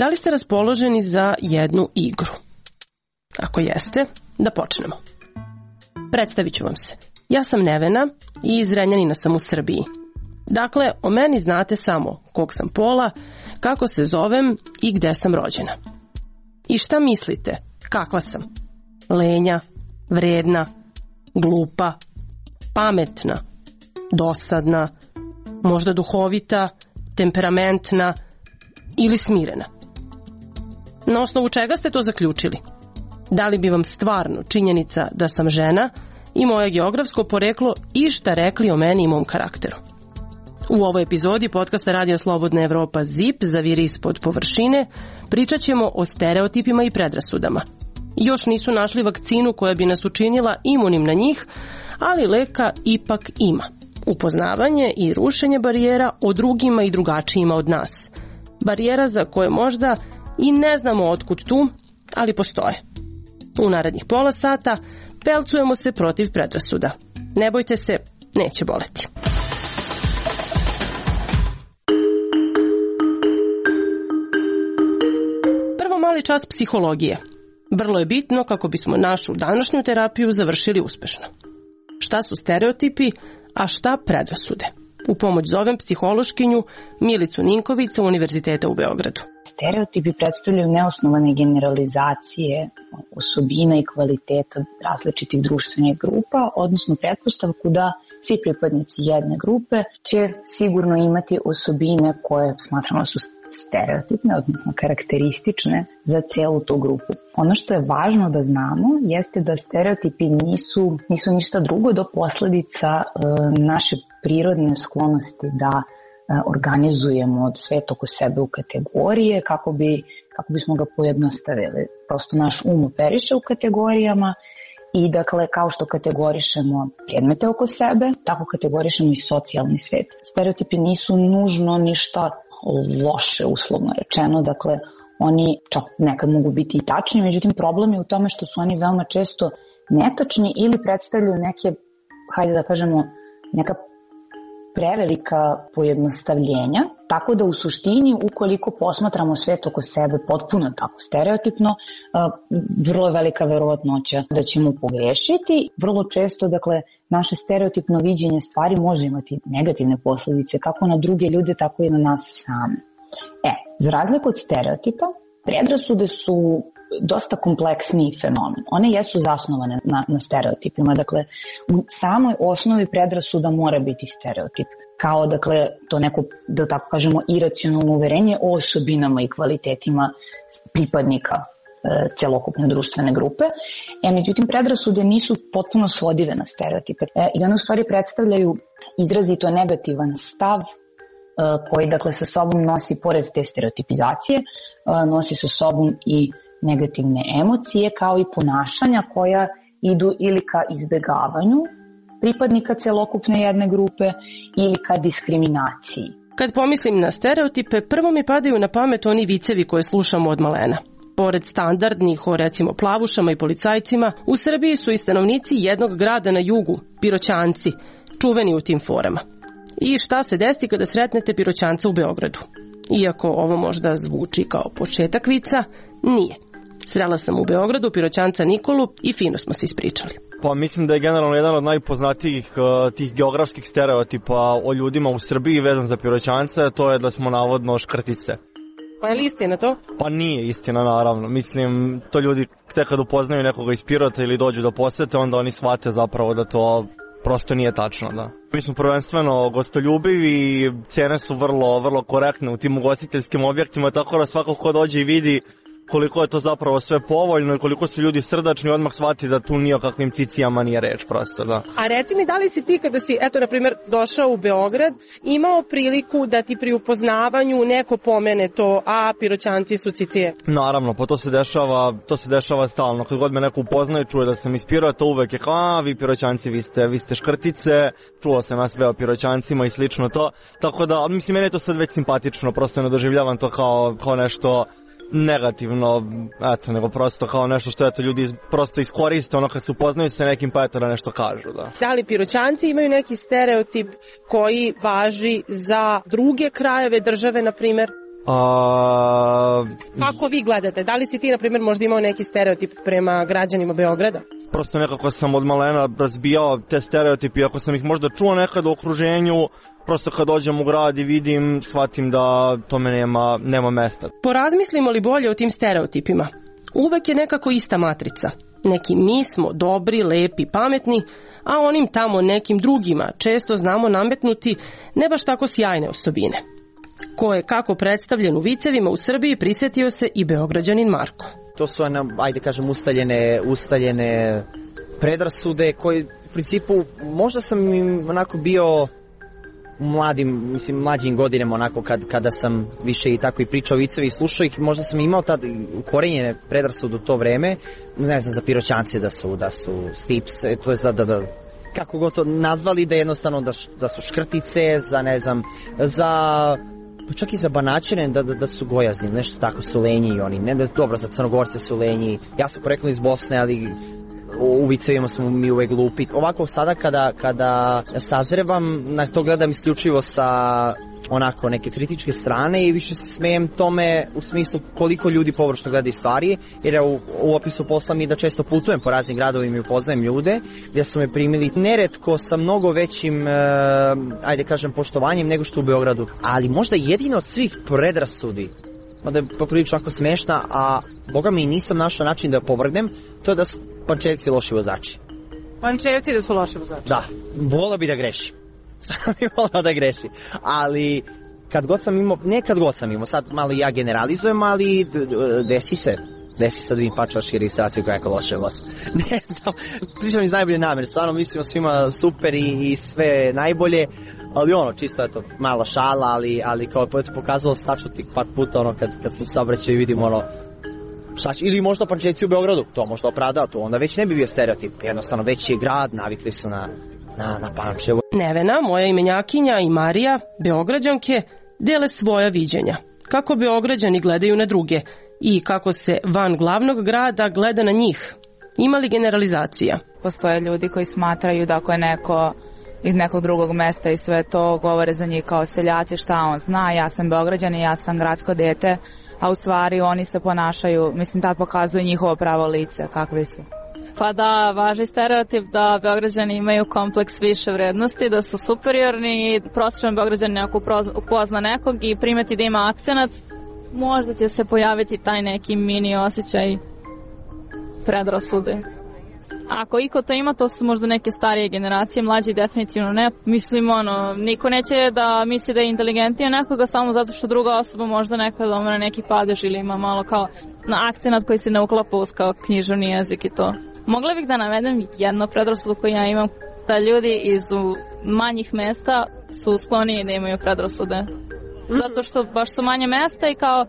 Da li ste raspoloženi za jednu igru? Ako jeste, da počnemo. Predstavit ću vam se. Ja sam Nevena i iz Zrenjanina sam u Srbiji. Dakle, o meni znate samo kog sam pola, kako se zovem i gde sam rođena. I šta mislite, kakva sam? Lenja, vredna, glupa, pametna, dosadna, možda duhovita, temperamentna ili smirena? Na osnovu čega ste to zaključili? Da li bi vam stvarno činjenica da sam žena i moje geografsko poreklo išta rekli o meni i mom karakteru? U ovoj epizodi podcasta Radija Slobodna Evropa ZIP Zaviri ispod površine pričat ćemo o stereotipima i predrasudama. Još nisu našli vakcinu koja bi nas učinila imunim na njih, ali leka ipak ima. Upoznavanje i rušenje barijera o drugima i drugačijima od nas. Barijera za koje možda i ne znamo otkud tu, ali postoje. U narednih pola sata pelcujemo se protiv predrasuda. Ne bojte se, neće boleti. Prvo mali čas psihologije. Vrlo je bitno kako bismo našu današnju terapiju završili uspešno. Šta su stereotipi, a šta predrasude? U pomoć zovem psihološkinju Milicu Ninković sa Univerziteta u Beogradu. Stereotipi predstavljaju neosnovane generalizacije osobina i kvaliteta različitih društvenih grupa, odnosno pretpostavku da svi pripadnici jedne grupe će sigurno imati osobine koje smatramo da su stereotipne, odnosno karakteristične za celu tu grupu. Ono što je važno da znamo jeste da stereotipi nisu ništa drugo do posledica naše prirodne sklonosti da organizujemo svet oko sebe u kategorije kako bismo ga pojednostavili. Prosto naš um operiše u kategorijama i dakle kao što kategorišemo predmete oko sebe, tako kategorišemo i socijalni svet. Stereotipi nisu nužno ništa loše, uslovno rečeno, dakle oni čak nekad mogu biti i tačni, međutim problem je u tome što su oni veoma često netačni ili predstavljaju neke, hajde da kažemo, neka prevelika pojednostavljenja, tako da u suštini ukoliko posmatramo svet oko sebe potpuno tako stereotipno, vrlo je velika verovatnoća da ćemo pogrešiti. Vrlo često, dakle, naše stereotipno viđenje stvari može imati negativne posledice kako na druge ljude, tako i na nas same. Za razliku od stereotipa, predrasude su dosta kompleksniji fenomen. One jesu zasnovane na stereotipima. Dakle, u samoj osnovi predrasuda mora biti stereotip. Kao, dakle, to neko, da tako kažemo, iracionalno uverenje o osobinama i kvalitetima pripadnika celokupne društvene grupe. Međutim, predrasude nisu potpuno svodive na stereotipe. I one u stvari predstavljaju izrazito negativan stav koji, dakle, sa sobom nosi, pored te stereotipizacije, nosi sa sobom i negativne emocije kao i ponašanja koja idu ili ka izbegavanju pripadnika celokupne jedne grupe ili ka diskriminaciji. Kad pomislim na stereotipe, prvo mi padaju na pamet oni vicevi koje slušamo od malena. Pored standardnih o recimo plavušama i policajcima, u Srbiji su i stanovnici jednog grada na jugu, Piroćanci, čuveni u tim forama. I šta se desi kada sretnete Piroćanca u Beogradu? Iako ovo možda zvuči kao početak vica, nije. Srela sam u Beogradu Piroćanca Nikolu i fino smo se ispričali. Pa mislim da je generalno jedan od najpoznatijih tih geografskih stereotipa o ljudima u Srbiji vezan za Piroćance, to je da smo navodno škrtice. Pa je li istina to? Pa nije istina, naravno. Mislim, to ljudi tek kad upoznaju nekoga iz Pirota ili dođu da posete, onda oni shvate zapravo da to prosto nije tačno, da. Mi smo prvenstveno gostoljubivi i cene su vrlo, vrlo korektne u tim ugostiteljskim objektima, tako da svako ko dođe i vidi koliko je to zapravo sve povoljno i koliko su ljudi srdačni, odmah shvati da tu ni o kakvim cicijama nije reč, prosto, da. A reci mi, da li si ti kada si, eto, na primjer, došao u Beograd, imao priliku da ti pri upoznavanju neko pomene to, a Piroćanci su cicije? Naravno, pa to se dešava stalno. Kad god me neko upoznaje, čuje da sam iz Pirota, uvek je kao, vi Piroćanci, vi ste škrtice, čuo sam ja sve o Piroćancima i slično to. Tako da, mislim, meni je to sad već simpatično, prosto ne doživljavam to kao nešto negativno, eto, nego prosto kao nešto što eto ljudi prosto iskoriste ono kad se upoznaju sa nekim pa eto da nešto kažu, da. Da li Piroćanci imaju neki stereotip koji važi za druge krajeve države, na primjer? Kako vi gledate? Da li si ti, na primjer, možda imao neki stereotip prema građanima Beograda? Prosto nekako sam od malena razbijao te stereotipi, ako sam ih možda čuo nekad u okruženju, prosto kad dođem u grad i vidim, shvatim da tome nema mesta. Porazmislimo li bolje o tim stereotipima? Uvek je nekako ista matrica. Neki mi smo dobri, lepi, pametni, a onim tamo nekim drugima često znamo nametnuti ne baš tako sjajne osobine. Ko je kako predstavljen u vicevima u Srbiji prisjetio se i Beograđanin Marko. To su, ajde kažem, ustaljene predrasude koji u principu možda sam im onako bio u mlađim godinama, onako kada sam više i tako i pričao vicevi i slušao ih, možda sam imao tad ukorenjene predrasude u to vreme, ne znam, za piroćance da su stips, to je da kako god to nazvali, da jednostavno da su škrtice, za ne znam, pa čak i za Banaćane da su gojazni, nešto tako, su lenji i oni, ne, dobro, za Crnogorce su lenji, ja sam poreklom iz Bosne, ali u vicevima smo mi uvek glupi. Ovako sada kada sazrevam, na to gledam isključivo sa onako neke kritičke strane i više se smejem tome u smislu koliko ljudi površno gledaju stvari, jer ja u opisu posla mi da često putujem po raznim gradovima i upoznajem ljude gdje su me primili neretko sa mnogo većim, ajde kažem, poštovanjem nego što u Beogradu. Ali možda jedino od svih predrasudi, mada je poprilično ako smešna, a boga mi nisam našao način da povrgnem, to je da su Pančevci loši vozači. Pančevci da su loši vozači? Da, volao bi da greši. Sam bi volao da greši. Ali kad god sam imao, sad malo ja generalizujem, ali desi se da vidim pačovačke registracije koja je loše voz. Ne znam, pričam iz najbolje namere, stvarno mislimo svima super i sve najbolje, ali čisto eto, mala šala, ali kao je pokazalo stačuti par puta, kad sam saobraćao i vidim ili možda Pančevci u Beogradu, to možda opravda, to onda već ne bi bio stereotip, jednostavno već je grad, navikli su na Pančevo. Nevena, moja imenjakinja i Marija, Beograđanke, dele svoja viđenja. Kako Beograđani gledaju na druge i kako se van glavnog grada gleda na njih. Ima li generalizacija? Postoje ljudi koji smatraju da ako je neko iz nekog drugog mesta i sve to govore za njih kao seljaci, šta on zna, ja sam Beograđan i ja sam gradsko dete, a u stvari oni se ponašaju, mislim da pokazuje njihovo pravo lice, kakvi su. Pa da, važi stereotip da Beograđani imaju kompleks više vrednosti, da su superiorni i prosječan Beograđan ako upozna nekog i primeti da ima akcenat, možda će se pojaviti taj neki mini osjećaj predrasude. Ako iko to ima, to su možda neke starije generacije, mlađi definitivno ne. Mislim, niko neće da misli da je inteligentnije nekoga samo zato što druga osoba možda nekada omene neki padež ili ima malo kao na akcenat koji se ne uklapa uz kao književni jezik i to. Mogla bih da navedem jednu predrasudu koju ja imam, da ljudi iz manjih mesta su skloniji da imaju predrasude. Zato što baš su manje mesta i kao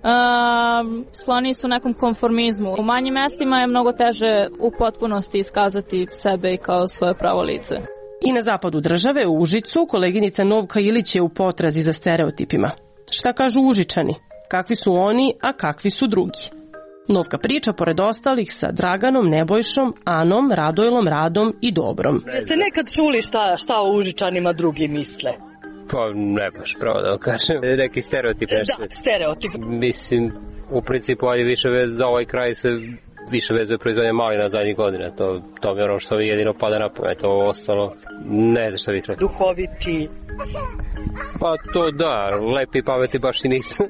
skloniji su nekom konformizmu. U manjim mestima je mnogo teže u potpunosti iskazati sebe i kao svoje pravo lice. I na zapadu države, u Užicu, koleginica Novka Ilić je u potrazi za stereotipima. Šta kažu Užičani? Kakvi su oni, a kakvi su drugi? Novka priča, pored ostalih, sa Draganom, Nebojšom, Anom, Radojlom, Radom i Dobrom. Jeste nekad čuli šta o Užičanima drugi misle? Pa ne baš, pravo da kažem. Neki stereotip nešto. Da, stereotip. Mislim, u principu, ali više za ovaj kraj se više vezuje proizvodnje malina zadnjih godina. To mi je ono što mi jedino pada na pamet. To ostalo, ne znam šta bih rekao. Duhoviti. Pa to da, lepi i pameti baš i nisu.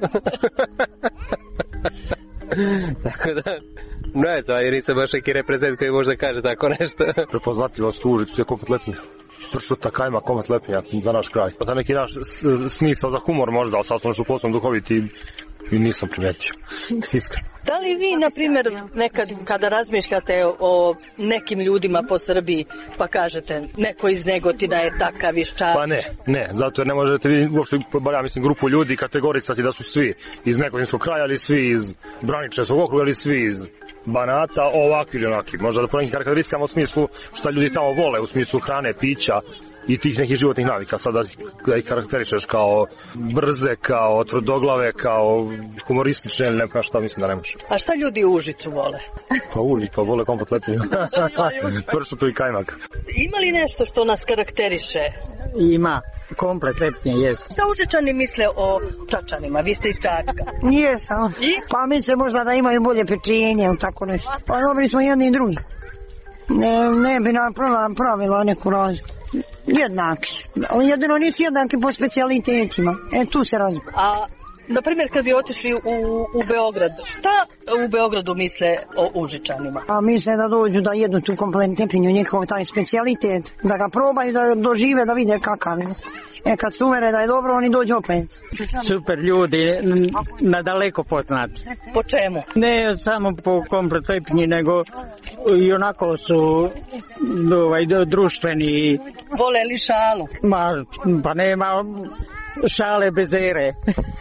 Tako da, ne znam, jer nisam baš neki reprezent koji možda kaže tako nešto. Prepoznatljivost u Užicu je kompletnija. Pršuta, kajma, kompletnija za naš kraj. To je neki naš smisao za humor možda, ali sad što poslam duhoviti i nisam primetio. Iskreno. Da li vi, na primjer, nekad kada razmišljate o nekim ljudima po Srbiji, pa kažete neko iz Negotina je takav iz Čačka? Pa ne, zato jer ne možete vidjeti uopšte, ja mislim, grupu ljudi kategorisati da su svi iz Negotinskog kraja, ali svi iz Braničevskog okruga, ali svi iz Banata, ovakvi ili onaki. Možda da po nekim karakteristikama u smislu šta ljudi tamo vole, u smislu hrane, pića i tih nekih životnih navika. Sad da ih karakterišeš kao brze, kao tvrdoglave, kao humoristične ili neka šta, mislim da ne može. A šta ljudi u Užicu vole? Pa Užica vole kompletnije. Pršutu i kajmak. Ima li nešto što nas karakteriše ima komplet lepnje, jest. Šta Užičani misle o Čačanima? Vi ste iz Čačka. Jesam. Pa misle možda da imaju bolje pečenje, tako nešto. Pa dobri smo jedni i drugi. Ne bi nam pravila neku razliku. Jednaki su. Jedino nisu jednaki po specijalitetima. Tu se razlikuju. A, na primjer, kad bi otišli u Beograd, šta u Beogradu misle o Užičanima? A misle da dođu da jedu tu kompletnu tepinju, njihov taj specijalitet, da ga probaju, da dožive, da vide kakav je. Kad se uvere da je dobro, oni dođu opet. Super ljudi, nadaleko poznati. Po čemu? Ne samo po komplet tepinji, nego i onako su društveni. Vole li šalu? Pa nema šale bez ere.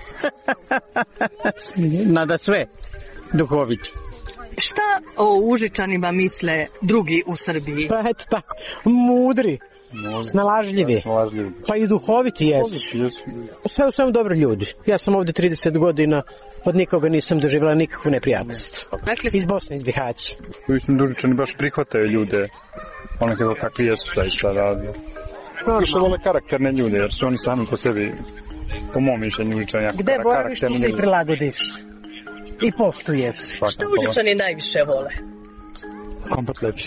Nada sve duhoviti. Šta o Užičanima misle drugi u Srbiji? Pa eto tako, mudri, snalažljivi, pa i duhoviti jesu. Sve u svemu dobri ljudi. Ja sam ovdje 30 godina, od nikoga nisam doživjela nikakvu neprijatnost. Iz Bosne, iz Bihaća. Mislim da Užičani baš prihvataju ljude, onako kakvi jesu, šta radi. Više vole karakterne ljude, jer su oni sami po sebi, po mom mišljenju, Užičani jako karakterni. Gde boraviš, ti se prilagodiš i poštuješ. Šta Užičani najviše vole? Komplet lepši.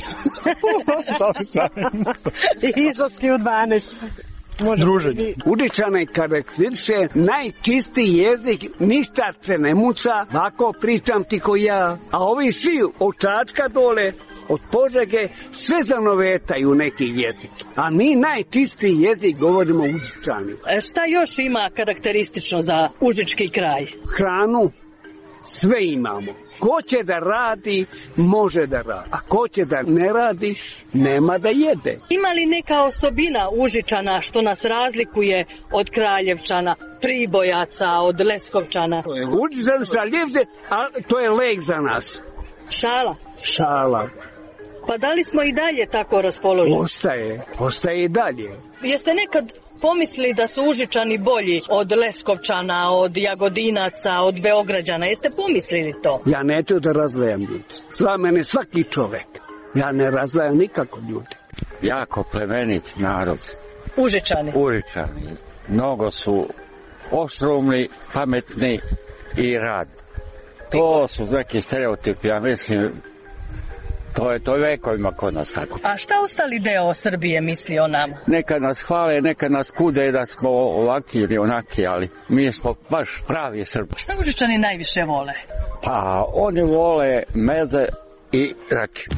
Izlaski u 12. Druženje. Užičane karakteriše najčistiji jezik, ništa se ne muca, ovako pričam ti ko ja. A ovi svi od Čačka dole, od Požege, sve zanovetaju neki jezik. A mi najčistiji jezik govorimo Užičani. Šta još ima karakteristično za užički kraj? Hranu, sve imamo. Ko će da radi, može da radi. A ko će da ne radi, nema da jede. Ima li neka osobina Užičana što nas razlikuje od Kraljevčana, Pribojaca, od Leskovčana? Užičan šaljivce, a to je lek za nas. Šala? Šala. Pa da li smo i dalje tako raspoloženi? Ostaje i dalje. Jeste nekad pomislili da su Užičani bolji od Leskovčana, od Jagodinaca, od Beograđana? Jeste pomislili to? Ja neću da razdvajam ljudi. Za mene svaki čovek. Ja ne razdvajam nikako ljudi. Jako plemenit narod. Užičani? Užičani. Mnogo su oštrumni, pametni i rad. To su neki stereotipi, ja mislim. To je vekovima kod nas tako. A šta ostali deo Srbije misli o nama? Neka nas hvale, neka nas kude da smo ovaki ili onaki, ali mi smo baš pravi Srbi. Šta Užičani najviše vole? Pa oni vole meze i rakiju.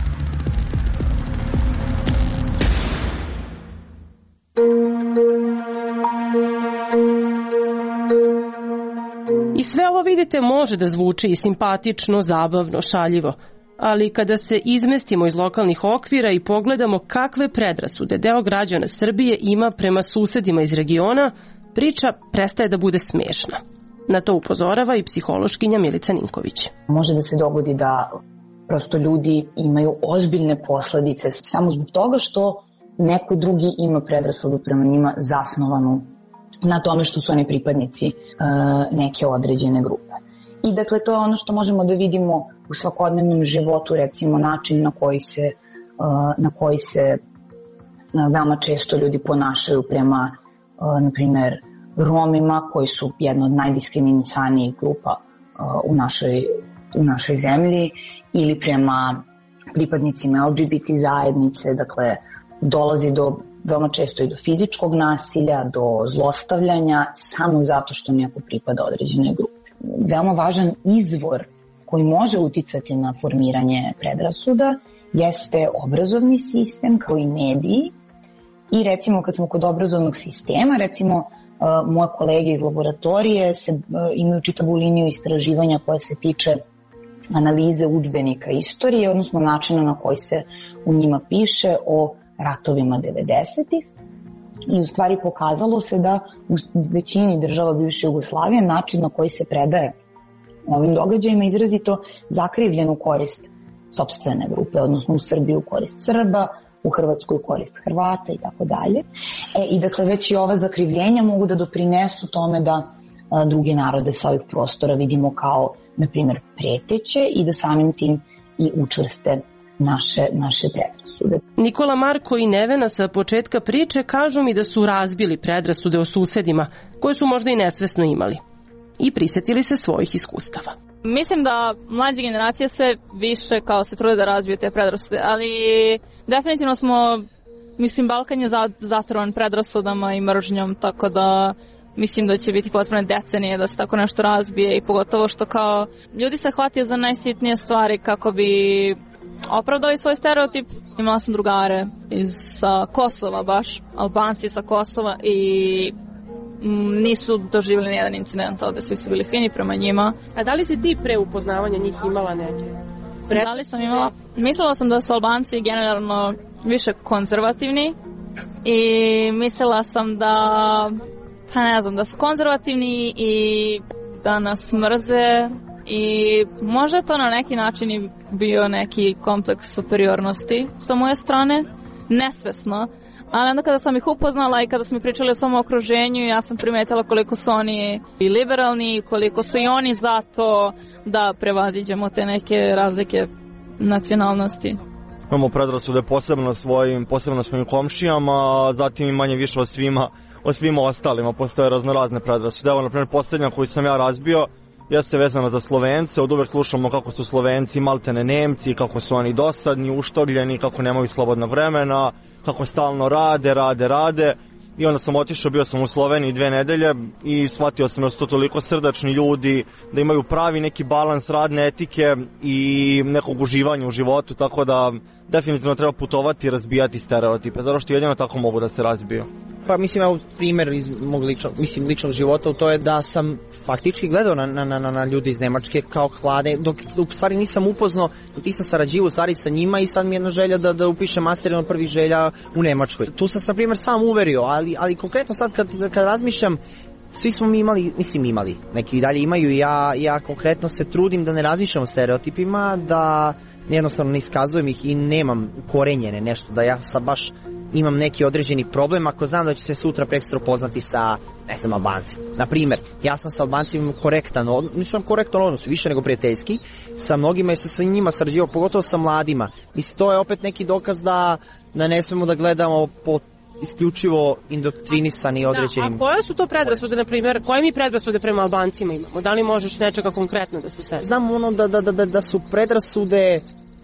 I sve ovo, vidite, može da zvuči i simpatično, zabavno, šaljivo. Ali kada se izmestimo iz lokalnih okvira i pogledamo kakve predrasude deo građana Srbije ima prema susedima iz regiona, priča prestaje da bude smešna. Na to upozorava i psihološkinja Milica Ninković. Može da se dogodi da prosto ljudi imaju ozbiljne posledice samo zbog toga što neko drugi ima predrasudu prema njima zasnovanu na tome što su oni pripadnici neke određene grupe. I dakle, to je ono što možemo da vidimo u svakodnevnom životu, recimo način na koji se veoma često ljudi ponašaju prema, na primjer, Romima, koji su jedna od najdiskriminisanijih grupa u našoj zemlji, ili prema pripadnicima LGBT zajednice. Dakle, dolazi veoma često i do fizičkog nasilja, do zlostavljanja, samo zato što neko pripada određenoj grupi. Veoma važan izvor koji može uticati na formiranje predrasuda jeste obrazovni sistem kao i mediji. I recimo kad smo kod obrazovnog sistema, recimo moje kolege iz laboratorije imaju čitavu liniju istraživanja koja se tiče analize udžbenika istorije, odnosno načina na koji se u njima piše o ratovima 90-ih. I u stvari pokazalo se da u većini država bivše Jugoslavije način na koji se predaje ovim događajima izrazito zakrivljen u korist sopstvene grupe, odnosno u Srbiji u korist Srba, u Hrvatskoj u korist Hrvata i tako dalje. I dakle već i ova zakrivljenja mogu da doprinesu tome da druge narode sa ovih prostora vidimo kao, na primjer, preteće i da samim tim i učvrste naše predrasude. Nikola, Marko i Nevena sa početka priče kažu mi da su razbili predrasude o susedima, koje su možda i nesvesno imali, i prisetili se svojih iskustava. Mislim da mlađe generacije sve više kao se trude da razbiju te predrasude, ali definitivno smo, Balkan je zatrovan predrasudama i mržnjom, tako da mislim da će biti potrebne decenije da se tako nešto razbije i pogotovo što kao ljudi se hvataju za najsitnije stvari kako bi opravdali svoj stereotip. Imala sam drugare sa Kosova baš, Albanci sa Kosova i nisu doživjeli nijedan incident ovde, svi su bili fini prema njima. A da li si ti pre upoznavanja njih imala neke? Da li sam imala? Mislila sam da su Albanci generalno više konzervativni i mislila sam da su konzervativni i da nas mrze i možda je to na neki način i bio neki kompleks superiornosti sa moje strane, nesvesno. Ali onda kada sam ih upoznala i kada smo pričali o svom okruženju, ja sam primetila koliko su oni i liberalni, koliko su i oni za to da prevaziđemo te neke razlike nacionalnosti. Imamo predrasude posebno svojim komšijama, zatim i manje više o svima ostalima. Postoje raznorazne predrasude. Evo, na primjer, posljednja koju sam ja razbio jeste vezana za Slovence. Od uvek slušamo kako su Slovenci maltene Nemci, kako su oni dosadni, uštogljeni, kako nemaju slobodna vremena, kako stalno rade. I onda sam otišao, bio sam u Sloveniji 2 nedelje i shvatio sam da su to toliko srdačni ljudi, da imaju pravi neki balans radne etike i nekog uživanja u životu, tako da definitivno treba putovati i razbijati stereotipe, zato što jedino tako mogu da se razbiju. Pa mislim, evo primjer iz mog ličnog života, to je da sam faktički gledao na ljudi iz Nemačke kao hlade, dok u stvari nisam upoznao, dok nisam sarađivao u stvari sa njima i sad mi je jedna želja da upišem master, jedan od prvih želja u Nemačkoj. Tu sam se, na primjer, sam uverio, ali konkretno sad kad razmišljam, svi smo mi imali, neki i dalje imaju i ja konkretno se trudim da ne razmišljam o stereotipima, da jednostavno ne iskazujem ih i nemam korenjene nešto, da ja sad baš imam neki određeni problem ako znam da će se sutra prekstra upoznati sa, Albancima. Naprimjer, ja sam sa Albancima nisam korektan odnos, više nego prijateljski, sa mnogima i sa njima sarađivao, pogotovo sa mladima. Mislim, to je opet neki dokaz da ne smemo da gledamo po isključivo indoktrinisani određenim... A koje su to predrasude, na primjer, koje mi predrasude prema Albancima imamo? Da li možeš nečega konkretno da se sedi? Znam da su predrasude,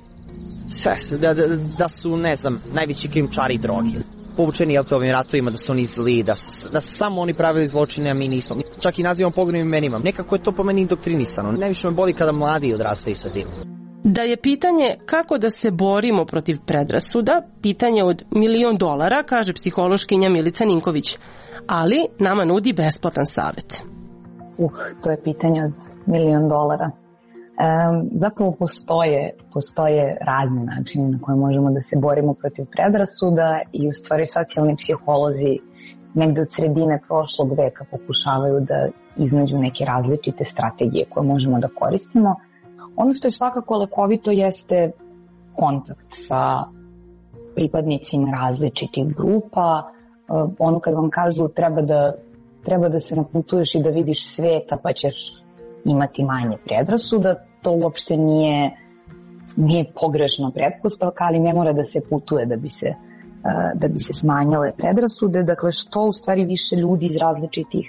da su, najveći krijumčari droge. Povučeni ovim ratovima, da su oni zli, da su samo oni pravili zločine, a mi nismo. Čak i nazivamo pogrebnim imenima. Nekako je to po meni indoktrinisano. Najviše me boli kada mladi odrastaju sa tim. Da je pitanje kako da se borimo protiv predrasuda, pitanje od $1.000.000, kaže psihološkinja Milica Ninković, ali nama nudi besplatan savjet. To je pitanje od $1.000.000. Zapravo postoje razni načini na koje možemo da se borimo protiv predrasuda i u stvari socijalni psiholozi negde od sredine prošlog veka pokušavaju da iznađu neke različite strategije koje možemo da koristimo. Ono što je svakako lekovito jeste kontakt sa pripadnicima različitih grupa. Ono kad vam kažu treba da se naputuješ i da vidiš sveta pa ćeš imati manje predrasuda, to uopšte nije pogrešna pretpostavka, ali ne mora da se putuje da bi se smanjile predrasude. Dakle, što u stvari više ljudi iz različitih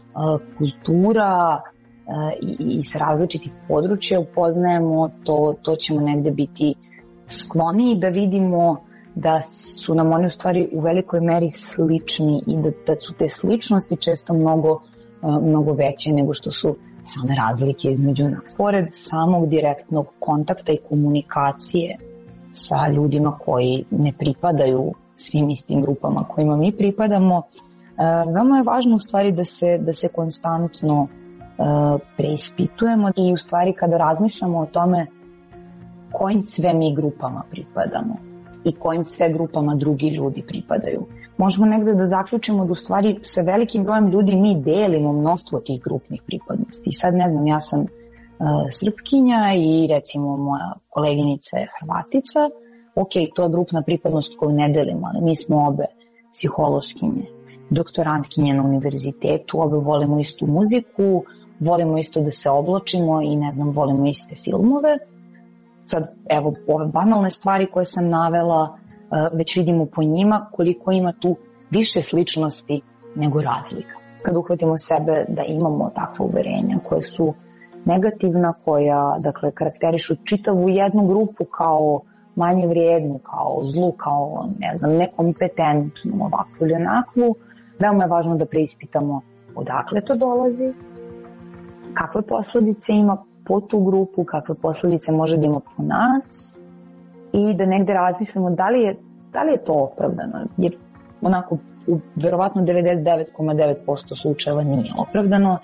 kultura i sa različitih područja upoznajemo, to ćemo negde biti skloniji da vidimo da su nam oni u stvari u velikoj meri slični i da su te sličnosti često mnogo veće nego što su same razlike između nas. Pored samog direktnog kontakta i komunikacije sa ljudima koji ne pripadaju svim istim grupama kojima mi pripadamo, veoma je važno u stvari da se konstantno preispitujemo i u stvari kada razmišljamo o tome kojim sve mi grupama pripadamo i kojim sve grupama drugi ljudi pripadaju. Možemo negde da zaključimo da u stvari sa velikim brojem ljudi mi delimo mnoštvo tih grupnih pripadnosti. I sad ja sam Srpkinja i recimo moja koleginica je Hrvatica. Ok, to je grupna pripadnost koju ne delimo, ali mi smo obe psihološkinje, doktorantkinje na univerzitetu, obe volimo istu muziku, volimo isto da se oblačimo i volimo iste filmove. sad, evo, ove banalne stvari koje sam navela, već vidimo po njima koliko ima tu više sličnosti nego razlika. Kad uhvatimo sebe da imamo takva uverenja koje su negativna, koja, dakle, karakterišu čitavu jednu grupu kao manje vrijednu, kao zlu, kao, ne znam, nekompetentnu, ovakvu ili onakvu, veoma je važno da preispitamo odakle to dolazi, kakve posledice ima po tu grupu, kakve posledice može da ima po nas i da negde razmislimo da li je to opravdano, jer onako u verovatno 99,9% slučajeva nije opravdano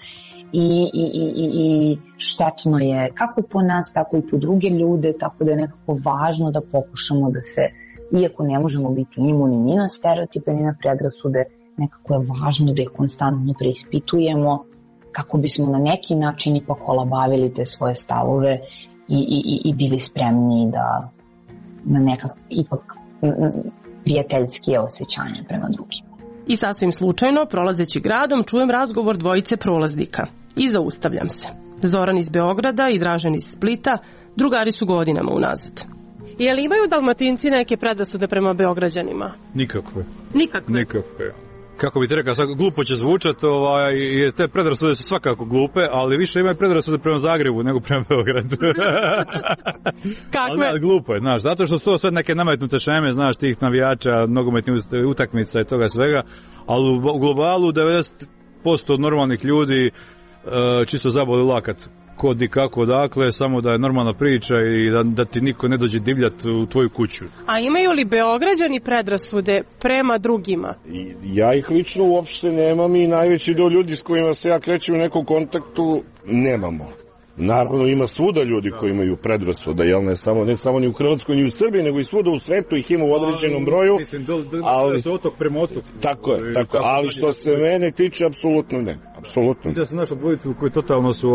i štetno je kako po nas, tako i po druge ljude, tako da je nekako važno da pokušamo da se, iako ne možemo biti imuni ni na stereotipe, ni na predrasude, nekako je važno da ih konstantno preispitujemo kako bismo na neki način ipak olabavili te svoje stavove i bili spremni da na nekak ipak prijateljskije osjećanje prema drugima. I sasvim slučajno, prolazeći gradom, čujem razgovor dvojice prolaznika i zaustavljam se. Zoran iz Beograda i Dražen iz Splita, drugari su godinama unazad. Je li imaju Dalmatinci neke predrasude prema Beograđanima? Nikakve. Nikakve? Kako bi ti rekao, glupo će zvučati, jer te predrasude su svakako glupe, ali više imaju predrasude prema Zagrebu nego prema Beogradu. Kakve? Ali glupo je, znaš, zato što su to sve neke nametnute šeme, znaš, tih navijača, nogometnih utakmica i toga svega, ali u globalu 90% normalnih ljudi čisto zaboli lakat. Kod i kako, dakle, samo da je normalna priča i da ti niko ne dođe divljati u tvoju kuću. A imaju li Beograđani predrasude prema drugima? Ja ih lično uopšte nemam i najveći deo ljudi s kojima se ja krećem u nekom kontaktu nemamo. Naravno ima svuda ljudi koji imaju predrasuda, jel ne samo ni u Hrvatskoj ni u Srbiji, nego i svuda u svetu ih ima u određenom broju. Ali se otok prema otok. Tako je, ali što se mene tiče, apsolutno ne. Apsolutno. Ja sam našao dvojicu koji totalno su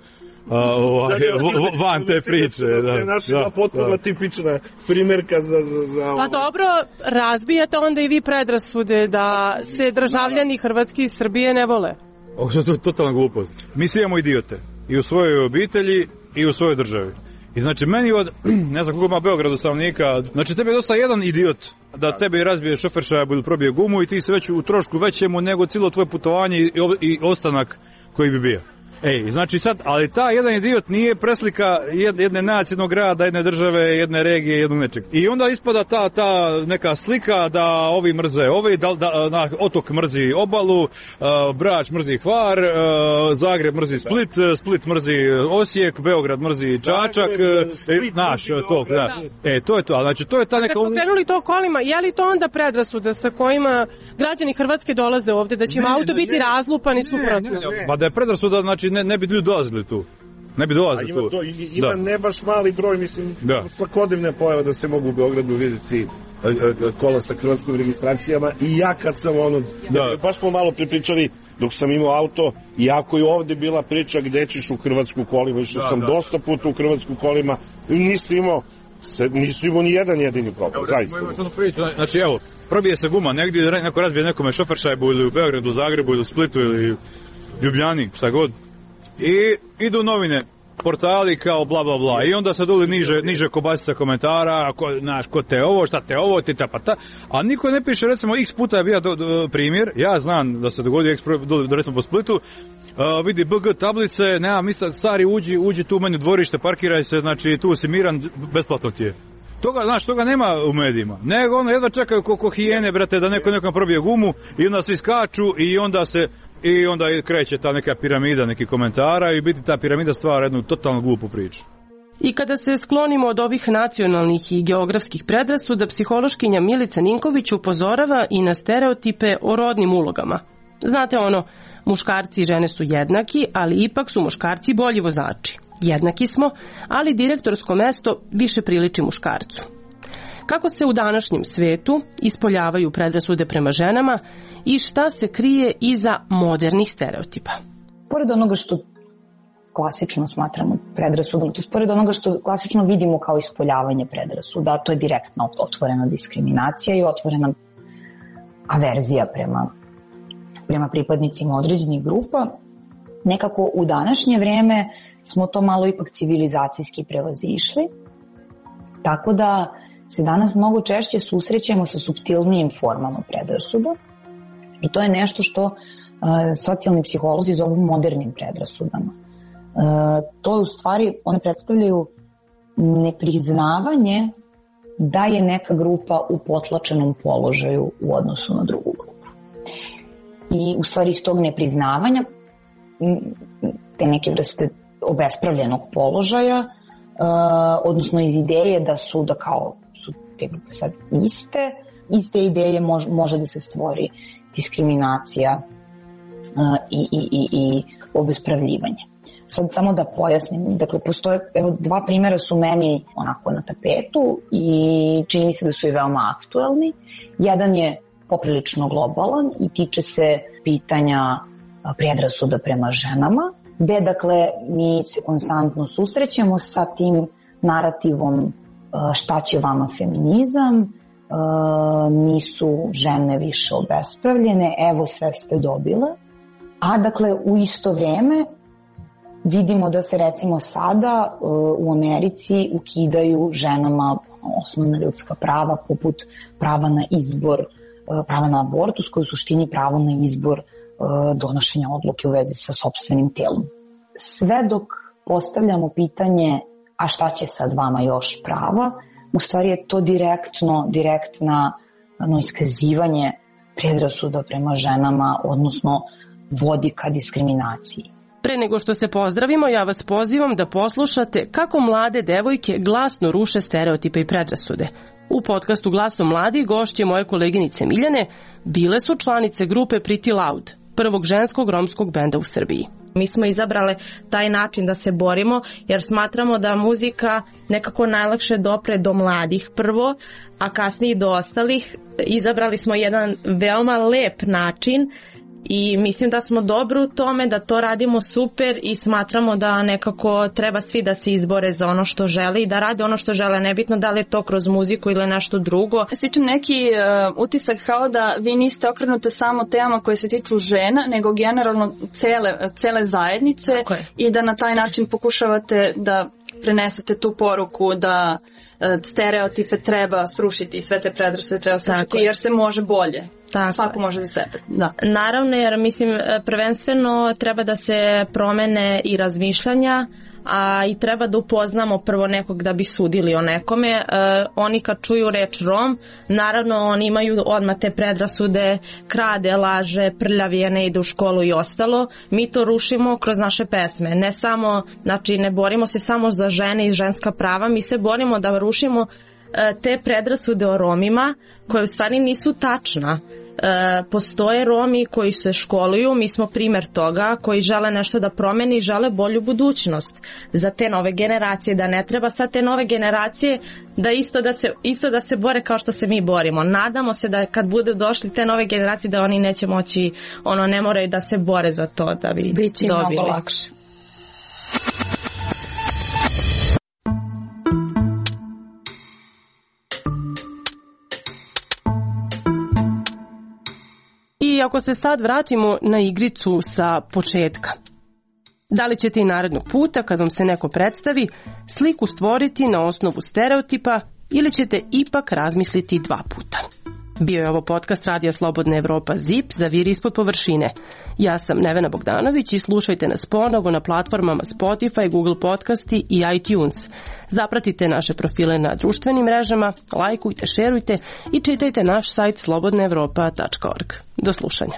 van te priče. Da ste našla potpuno tipična primjerka za Pa dobro, razbijate onda i vi predrasude da se državljani Hrvatske i Srbije ne vole. Ovo je totalna glupost. Mi svi imamo idiote. I u svojoj obitelji i u svojoj državi. I znači meni od, ne znam koliko ima Beogradu stanovnika, znači tebi je dosta jedan idiot da tebi razbije šoferšajbu ili probije gumu i ti se već u trošku većemu nego cijelo tvoje putovanje i ostanak koji bi bio. Znači sad, ali ta jedan idiot nije preslika jedne nacije, jednog grada, jedne države, jedne regije, jednog nečeg. I onda ispada ta neka slika da ovi mrze ovi, da otok mrzi obalu, Brač mrzi Hvar, Zagreb mrzi Split, Split mrzi Osijek, Beograd mrzi Čačak, naš to, da. To je to, znači to je ta neka... Kad smo krenuli to kolima, je li to onda predrasuda sa kojima građani Hrvatske dolaze ovde, da će im auto biti razlupan i suprotno? Pa da je predrasuda, znači ne bi ljudi dolazili tu. Ne bi dolazili tu. Ima ne baš mali broj, mislim, svakodnevna pojava da se mogu u Beogradu vidjeti kola sa hrvatskim registracijama i ja kad sam baš smo malo pripričali dok sam imao auto, iako je ovde bila priča gde ćeš u Hrvatsku kolima, išao sam dosta puta u Hrvatsku kolima, nisam imao ni jedan jedini problem, zaista. Znači evo, probije se guma negdje, neko razbije nekome šoferšajbu ili u Beogradu, u Zagrebu ili u Splitu ili Ljubljani, šta god. I idu novine, portali kao bla bla bla i onda se doli niže kobasica komentara, ko te ovo, šta te ovo, ti ta pa ta, a niko ne piše, recimo x puta je bio primjer, ja znam da se dogodio recimo po Splitu, vidi BG tablice, nema misla, stari uđi tu u meni dvorište, parkiraj se, znači tu si miran, besplatno ti je. Toga nema u medijima, nego ono jedva čekaju ko hijene, brate, da nekom probije gumu i onda svi skaču i onda kreće ta neka piramida, neki komentara i biti ta piramida stvara jednu totalno glupu priču. I kada se sklonimo od ovih nacionalnih i geografskih predrasuda, psihološkinja Milica Ninković upozorava i na stereotipe o rodnim ulogama. Znate ono, muškarci i žene su jednaki, ali ipak su muškarci bolji vozači. Jednaki smo, ali direktorsko mesto više priliči muškarcu. Kako se u današnjem svetu ispoljavaju predrasude prema ženama i šta se krije iza modernih stereotipa? Pored onoga što klasično smatramo predrasudom, to je pored onoga što klasično vidimo kao ispoljavanje predrasuda, to je direktna otvorena diskriminacija i otvorena averzija prema pripadnicima određenih grupa. Nekako u današnje vreme smo to malo ipak civilizacijski prevazišli Tako da se danas mnogo češće susrećemo sa suptilnijim formama predrasuda i to je nešto što socijalni psiholozi zovu modernim predrasudama. To je u stvari, one predstavljaju nepriznavanje da je neka grupa u potlačenom položaju u odnosu na drugu grupu. I u stvari iz tog nepriznavanja, te neke vrste obespravljenog položaja, odnosno iz ideje da su te grupe sad iste ideje može da se stvori diskriminacija i obespravljivanje. Sad samo da pojasnim, dakle postoje, dva primjera su meni onako na tapetu i čini mi se da su i veoma aktuelni. Jedan je poprilično globalan i tiče se pitanja predrasuda prema ženama, gde dakle mi se konstantno susrećemo sa tim narativom šta će vama feminizam, nisu žene više obespravljene, evo sve ste dobile, a dakle u isto vreme vidimo da se recimo sada u Americi ukidaju ženama osnovna ljudska prava poput prava na izbor, prava na abortus koji je u suštini pravo na izbor donošenja odluke u vezi sa sopstvenim telom. Sve dok postavljamo pitanje a šta će sad vama još prava, u stvari je to direktno iskazivanje predrasuda prema ženama, odnosno vodi ka diskriminaciji. Pre nego što se pozdravimo, ja vas pozivam da poslušate kako mlade devojke glasno ruše stereotipe i predrasude. U podcastu Glasom mladih gošće moje koleginice Miljane bile su članice grupe Pretty Loud, prvog ženskog romskog benda u Srbiji. Mi smo izabrale taj način da se borimo jer smatramo da muzika nekako najlakše dopre do mladih prvo, a kasnije do ostalih. Izabrali smo jedan veoma lep način i mislim da smo dobro u tome, da to radimo super i smatramo da nekako treba svi da se izbore za ono što žele i da rade ono što žele, nebitno da li je to kroz muziku ili nešto drugo. Stičem neki utisak kao da vi niste okrenute samo temama koje se tiču žena, nego generalno cele zajednice i da na taj način pokušavate da prenesete tu poruku da stereotipe treba srušiti i sve te predrasude treba srušiti jer se može bolje. Svako može za sebe. Da. Naravno, jer mislim prvenstveno treba da se promene i razmišljanja, a i treba da upoznamo prvo nekog da bi sudili o nekome. Oni kad čuju reč Rom, naravno oni imaju odmah te predrasude, krade, laže, prljavije, ne ide u školu i ostalo. Mi to rušimo kroz naše pesme. Ne samo, znači ne borimo se samo za žene i ženska prava, mi se borimo da rušimo te predrasude o Romima koje u stvari nisu tačna. Postoje Romi koji se školuju, mi smo primjer toga, koji žele nešto da promeni i žele bolju budućnost za te nove generacije, da ne treba sad te nove generacije da isto da se bore kao što se mi borimo. Nadamo se da kad budu došli te nove generacije da oni neće moći, ne moraju da se bore za to da bi dobili. Biće mnogo lakše. I ako se sad vratimo na igricu sa početka, da li ćete i narednog puta kad vam se neko predstavi sliku stvoriti na osnovu stereotipa ili ćete ipak razmisliti dva puta? Bio je ovo podcast Radija Slobodna Evropa ZIP za Vir ispod površine. Ja sam Nevena Bogdanović i slušajte nas ponovo na platformama Spotify, Google Podcasti i iTunes. Zapratite naše profile na društvenim mrežama, lajkujte, šerujte i čitajte naš sajt slobodnaevropa.org. Do slušanja.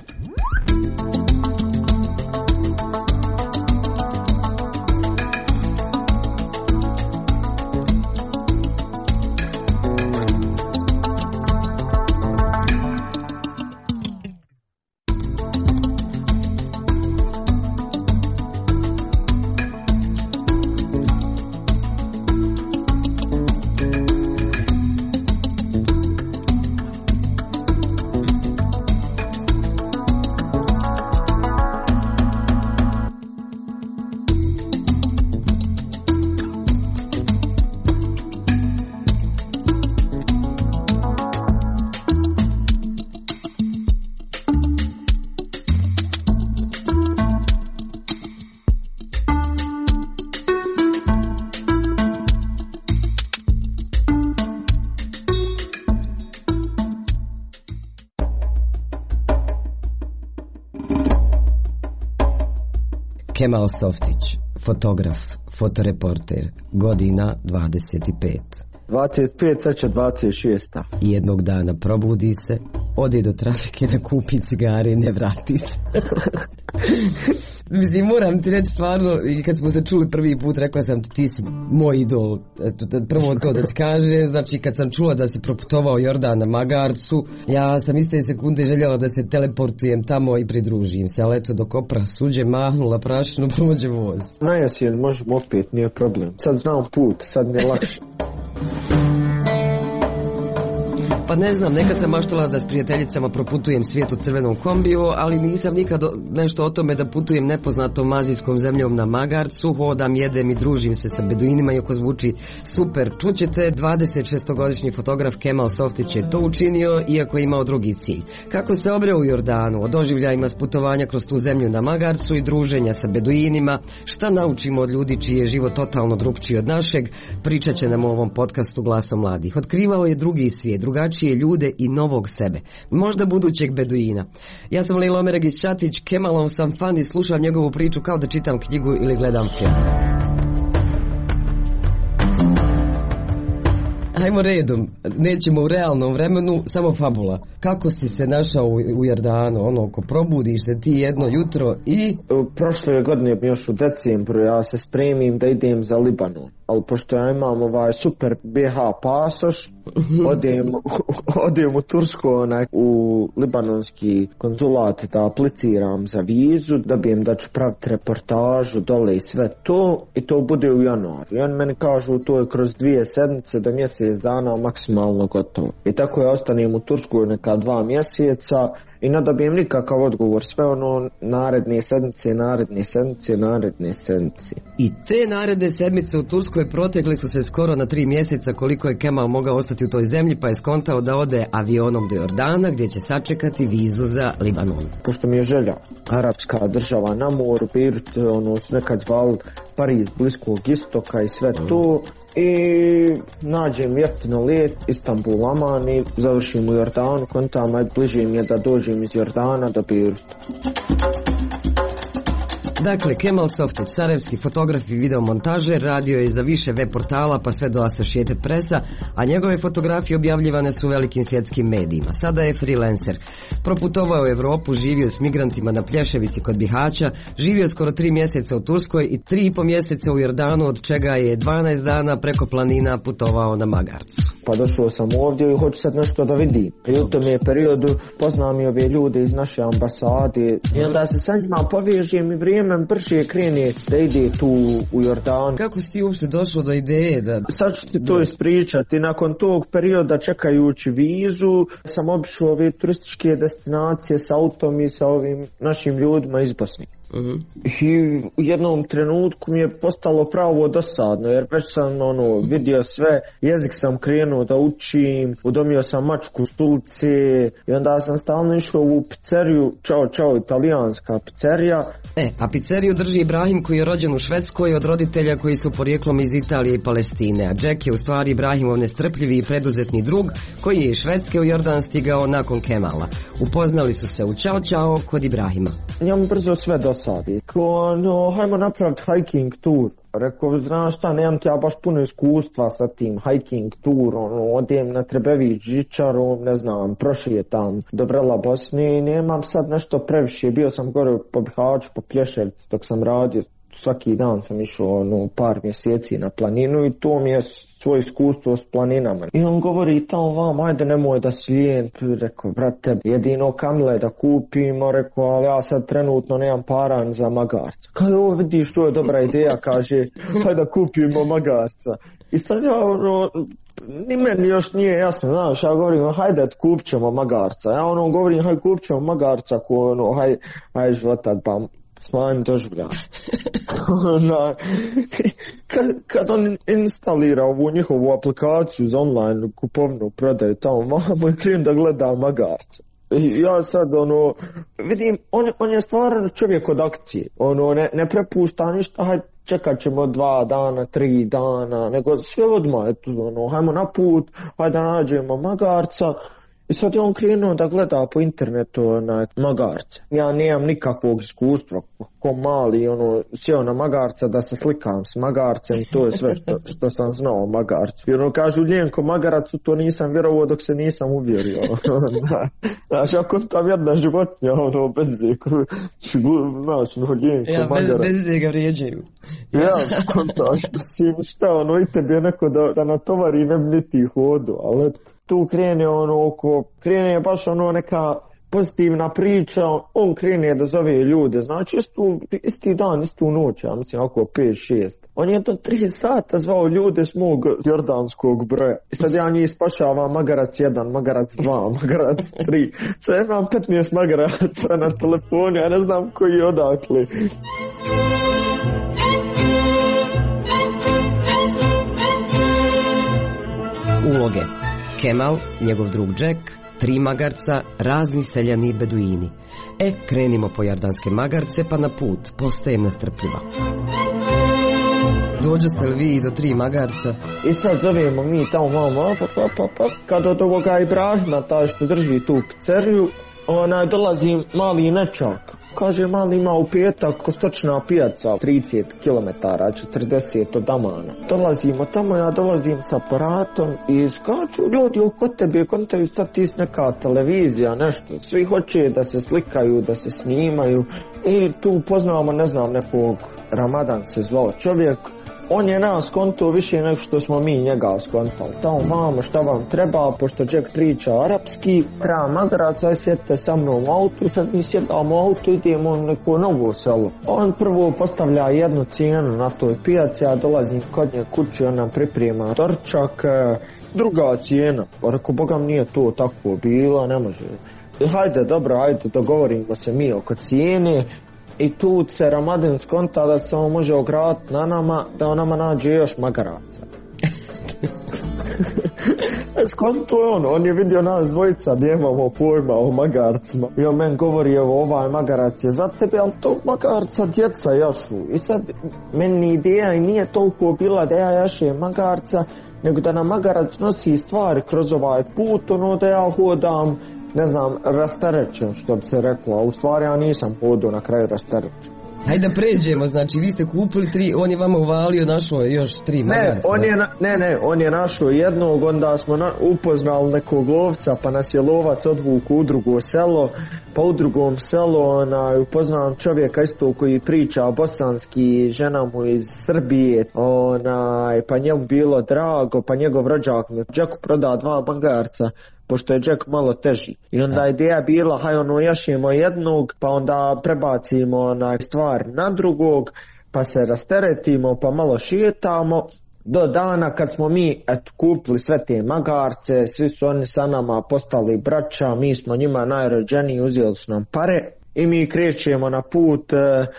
Kemal Softić, fotograf, fotoreporter, godina 25. 25, sad će 26. Jednog dana probudi se, ode do trafike da kupi cigare i ne vrati se. Mislim, moram ti reći stvarno, i kad smo se čuli prvi put, rekla sam ti si moj idol. Prvo to da ti kaže, znači kad sam čula da si proputovao Jordan na Magarcu, ja sam iste sekunde željela da se teleportujem tamo i pridružim se, ali eto dok opra suđe mahnula prašinu, prođe voz. Najjesen, možemo opet, nije problem. Sad znam put, sad mi je lakše. Pa ne znam, nekad sam maštala da s prijateljicama proputujem svijet u crvenom kombiju, ali nisam nikad nešto o tome da putujem nepoznatom azijskom zemljom na Magarcu, hodam, jedem i družim se sa beduinima, iako zvuči super. Čućete, 26-godišnji fotograf Kemal Softić je to učinio, iako je imao drugi cilj. Kako se obreo u Jordanu, o doživljajima s putovanja kroz tu zemlju na Magarcu i druženja sa beduinima, šta naučimo od ljudi čiji je život totalno drugčiji od našeg, pričat će nam u ovom podcastu Glasom mladih. Otkrivao je drugi svijet, drugačije ljude i novog sebe, možda budućeg beduina. Ja sam Lejla Omeragić-Čatić, Kemalom sam fan i slušam njegovu priču kao da čitam knjigu ili gledam film. Hajmo redom, nećemo u realnom vremenu, samo fabula. Kako si se našao u Jordanu, ono, ko probudiš se ti jedno jutro i... Prošle godine, još u decembru, ja se spremim da idem za Libanon. Ali pošto ja imam super BH pasoš, odem u Tursku, u libanonski konzulat da apliciram za vizu, dobijem da ću praviti reportažu dole i sve to, i to bude u januaru. I oni meni kažu to je kroz 2 sedmice do mjesec dana maksimalno gotovo. I tako ja ostanem u Tursku neka 2 mjeseca i ne dobijem nikakav odgovor, sve ono naredne sedmice. I te naredne sedmice u Turskoj protekli su se skoro na 3 mjeseca koliko je Kemal mogao ostati u toj zemlji, pa je skontao da ode avionom do Jordana gdje će sačekati vizu za Libanon. Pošto mi je želja arapska država na moru, Beirut, ono su nekad zvali Pariz Bliskog istoka i sve to. I nađem jeftino let Istanbul, Aman i završim u Jordanu, kontam bliže mi je da dođem iz Jordana do Beiruta. Dakle, Kemal Softić, sarajevski fotograf i videomontažer, radio je za više web portala pa sve do Associated Pressa, a njegove fotografije objavljivane su u velikim svjetskim medijima. Sada je freelancer. Proputovao u Europu, živio s migrantima na Plješevici kod Bihaća, živio skoro 3 mjeseca u Turskoj i 3,5 mjeseca u Jordanu, od čega je 12 dana preko planina putovao na Magarcu. Pa došao sam ovdje i hoću sad nešto da vidim. I u tom je periodu poznam i ove ljude iz naše ambasade i onda se sa njima povežem i vrijeme brže krene da ide tu u Jordan. Kako si ti uopšte došao do ideje da... Sad ću ti to ispričati. Nakon tog perioda čekajući vizu sam obišao ove turističke destinacije s autom i sa ovim našim ljudima iz Bosne. I u jednom trenutku mi je postalo pravo dosadno, jer već sam vidio sve, jezik sam krenuo da učim, udomio sam mačku s ulice i onda sam stalno išao u pizzeriju, čao, italijanska pizzerija. A pizzeriju drži Ibrahim koji je rođen u Švedskoj od roditelja koji su porijeklom iz Italije i Palestine, a Jack je u stvari Ibrahimov nestrpljivi i preduzetni drug koji je iz Švedske u Jordan stigao nakon Kemala. Upoznali su se u Ćao kod Ibrahima. Njemu brzo sve dosadi. Hajmo napraviti hiking tour. Rekao, znaš šta, nemam ti ja baš puno iskustva sa tim hiking tour, odem na Trebević žičarom, ne znam, prošetam do Vrela Bosne i nemam sad nešto previše. Bio sam gore po Bihaću, po Plješevci dok sam radio, svaki dan sam išao par mjeseci na planinu i to mi je svoje iskustvo s planinama. I on govori tamo vam, ajde nemoj da si lijen. Rekao, brate, jedino kamle da kupimo, rekao, ali ja sad trenutno nemam para za magarca. Kaže, ovo vidiš, to je dobra ideja, kaže, hajde da kupimo magarca. I sad ja, ni meni još nije jasno, znaš, ja govorim, hajde kupit ćemo magarca. Ja govorim, hajde kupit ćemo magarca, hajde životat, pa smanjim doživlja. Kad on instalira ovu njihovu aplikaciju za online kupovnu prodaju tamo, moj klijent da gleda magarca. I ja sad vidim, on je stvarno čovjek od akcije, ne prepušta ništa, hajde čekat ćemo 2 dana, 3 dana, nego sve odmah, hajmo na put, hajde nađemo magarca. I sad je on krenuo da gleda po internetu magarce. Ja nemam nikakvog iskustva, ko mali, sjeo na magarca da se slikam s magarcem, to je sve što sam znao o magarcu. I kažu Ljenko magaracu, to nisam vjerovao dok se nisam uvjerio. Znaš, ako tam jedna životinja, bez zeka, Ljenko magarac. Bez zeka vrijeđaju. Ja, kontaš, šta, i tebi je neko da natovari ne bi niti hodu, ali tu krene baš neka pozitivna priča, on krene da zove ljude, znači isti dan, istu noć, ja mislim oko 5-6. On je to 3 sata zvao ljude s mog jordanskog broja. I sad ja njih spašavam magarac 1, magarac 2, magarac 3. Sad imam 15 magaraca na telefonu, ja ne znam koji je odakle. Uloge: Kemal, njegov drug Jack, 3 magarca, razni seljani beduini. Krenimo po jordanske magarce pa na put, postajem nestrpljiva. Dođoste li vi do 3 magarca? I sad zovemo mi tamo mamo, kad od ovoga Ibrahima, taj što drži tu pizzeriju, dolazi mali nečak. Kaže, mali ima u petak stočna pijaca, 30 km, 40 od Amana. Dolazimo tamo, ja dolazim s aparatom i skaču ljudi oko tebe, kontaju sad ti neka televizija, nešto. Svi hoće da se slikaju, da se snimaju i tu poznamo, ne znam, nekog, Ramadan se zvao čovjek. On je nas skontao više nego što smo mi njega skontali. Tamo, mamo, šta vam treba, pošto Jack priča arapski, treba magaraca, sjedite sa mnom u autu, sad mi sjedamo u autu, idemo u neko novo selo. On prvo postavlja jednu cijenu na toj pijaci, ja dolazim kod nje kući, on nam priprema torčak, druga cijena. Rekao, bogam nije to tako bilo, ne može. Hajde, dobro, hajde, dogovorimo se mi oko cijene. I tu se Ramadan skonta da se on može ograditi na nama, da on nama nađe još magaraca. Skonto je on je vidio nas dvojica, nemamo pojma o magarcima. I on meni govori, evo ovaj magarac je za tebe, ali tog magarca djeca jašu. I sad meni ideja i nije toliko bila da ja jašem magarca, nego da nam magarac nosi stvari kroz ovaj put, da ja hodam, ne znam, rasterećen, što bi se reklo, a u stvari ja nisam hodao na kraju rasterećen. Hajde da pređemo, znači vi ste kupili 3, on je vama uvalio, našao još 3 magarca. On je našao jednog, onda smo upoznali nekog lovca, pa nas je lovac odvuku u drugo selo, pa u drugom selu upoznam čovjeka isto koji priča bosanski, žena mu iz Srbije, pa njemu bilo drago, pa njegov rođak mi Jacku proda 2 magarca, pošto je Jack malo teži. I onda ideja bila, jašimo jednog, pa onda prebacimo stvar na drugog, pa se rasteretimo, pa malo šetamo, do dana kad smo mi kupili sve te magarce, svi su oni sa nama postali braća, mi smo njima najrođeniji, uzeli su nam pare i mi krećemo na put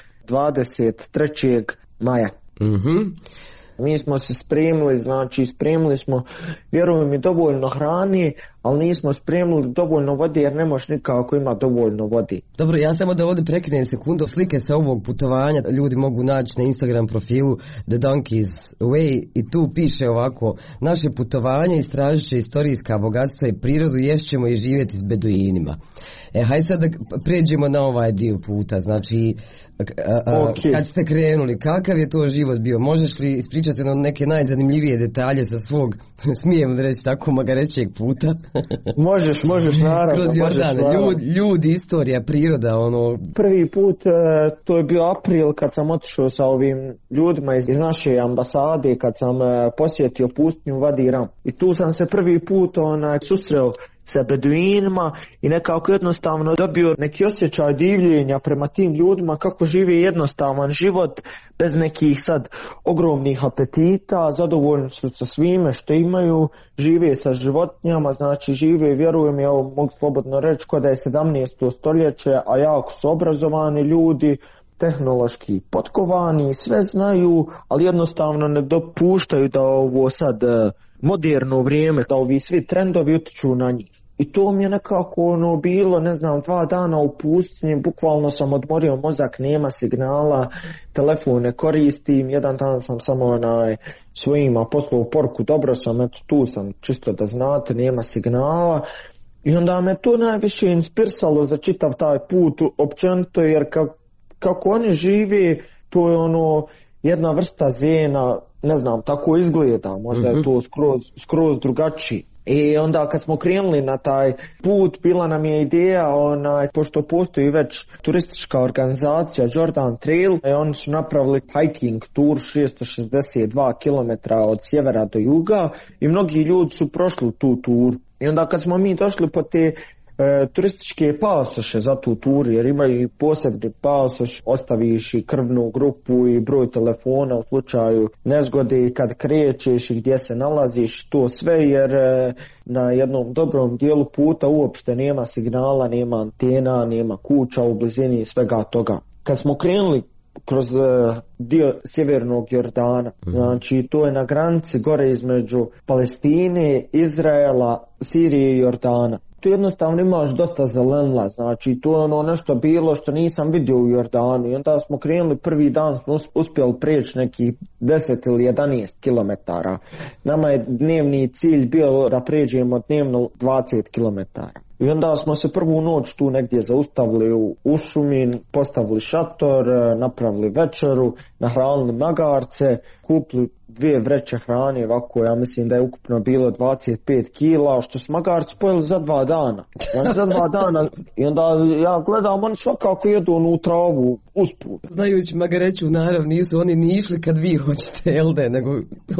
23. maja. Mi smo se spremili smo, vjerujem mi, dovoljno hrane, ali nismo spremili dovoljno vode jer ne možeš nikako imati dovoljno vode. Dobro, ja samo da ovdje prekinem sekundu. Slike sa ovog putovanja ljudi mogu naći na Instagram profilu The Donkey's Way i tu piše ovako: naše putovanje istražit će istorijska bogatstva i prirodu, ješćemo i živjeti s beduinima. Hajde sad da pređemo na ovaj dio puta, znači kad ste krenuli, kakav je to život bio? Možeš li ispričati neke najzanimljivije detalje sa svog, smijem da reći tako, magarećeg puta? Možeš, naravno. Kroz Jordan, ljudi, istorija, priroda, Prvi put, to je bio april kad sam otišao sa ovim ljudima iz naše ambasade, kad sam posjetio pustinju Vadi Ram. I tu sam se prvi put susreo sa beduinima i nekako jednostavno dobio neki osjećaj divljenja prema tim ljudima, kako žive jednostavan život bez nekih sad ogromnih apetita, zadovoljni su sa svime što imaju, žive sa životinjama, znači žive, vjerujem, ja mogu slobodno reći, kod da je 17. stoljeće, a jako su obrazovani ljudi, tehnološki potkovani, sve znaju, ali jednostavno ne dopuštaju da ovo sad moderno vrijeme, da ovi svi trendovi utiču na njih. I to mi je nekako bilo, ne znam, 2 dana u pustinji, bukvalno sam odmorio mozak, nema signala, telefon ne koristim, jedan dan sam samo svojima poslao poruku, dobro sam, eto tu sam, čisto da znate, nema signala. I onda me to najviše inspirisalo za čitav taj put općenito, jer kako oni žive, to je jedna vrsta zena, ne znam, tako izgleda, možda je to skroz drugačiji. I onda kad smo krenuli na taj put, bila nam je ideja, pošto postoji već turistička organizacija Jordan Trail, oni su napravili hiking tur 662 km od sjevera do juga i mnogi ljudi su prošli tu tur. I onda kad smo mi došli po te turističke pasoše za tu turu, jer imaju posebni pasoš, ostaviš i krvnu grupu i broj telefona u slučaju nezgode i kad krećeš i gdje se nalaziš, to sve, jer na jednom dobrom dijelu puta uopšte nema signala, nema antena, nema kuća u blizini i svega toga. Kad smo krenuli kroz dio sjevernog Jordana, znači to je na granici gore između Palestine, Izraela, Sirije i Jordana. Tu jednostavno imaš dosta zelenila, znači to je nešto bilo što nisam vidio u Jordanu i onda smo krenuli, prvi dan smo uspjeli preći nekih 10 ili 11 kilometara. Nama je dnevni cilj bio da pređemo dnevno 20 kilometara. I onda smo se prvu noć tu negdje zaustavili u šumi, postavili šator, napravili večeru, nahranili magarce, kupili 2 vreće hrane, ovako ja mislim da je ukupno bilo 25 kila, što su magarci pojeli za 2 dana. Za 2 dana i onda ja gledam, oni svakako jedu u travu usput. Znajući magareću narav, nisu oni ni išli kad vi hoćete, jel da, nego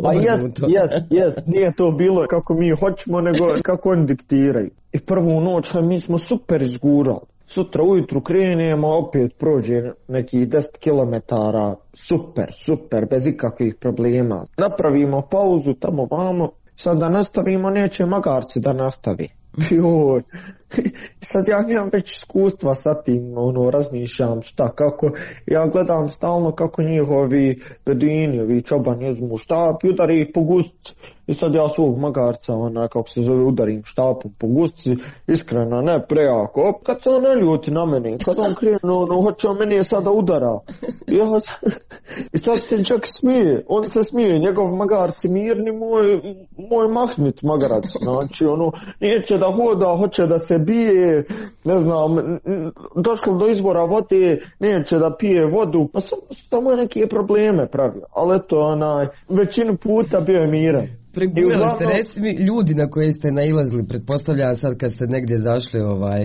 jest, nije to bilo kako mi hoćemo, nego kako oni diktiraju. I prvu noć mi smo super izgurali. Sutra ujutru krenemo, opet prođe nekih 10 kilometara, super, bez ikakvih problema. Napravimo pauzu tamo vamo, sad da nastavimo, neće magarci da nastavi. Joj. Sad ja imam već iskustva sa tim, razmišljam šta, kako, ja gledam stalno kako njihovi beduini, ovi čobani uzmu štap i udari ih po gustici. I sad ja svog magarca, kako se zove, udarim štapom po gustici, iskreno, ne prejako. Kad se on ne ljuti na mene, kad on krenu, hoće on mene sada udara. I sad se čak smije, on se smije, njegov magarci mirni, moj mahnit magarac, znači neće da hoda, hoće da se bije, ne znam, došlo do izvora vode, neće da pije vodu, pa samo je neke probleme pravio, ali eto, većinu puta bio je miran. Pregurali ste, reci mi, ljudi na koje ste nailazili, pretpostavljam sad kad ste negdje zašli,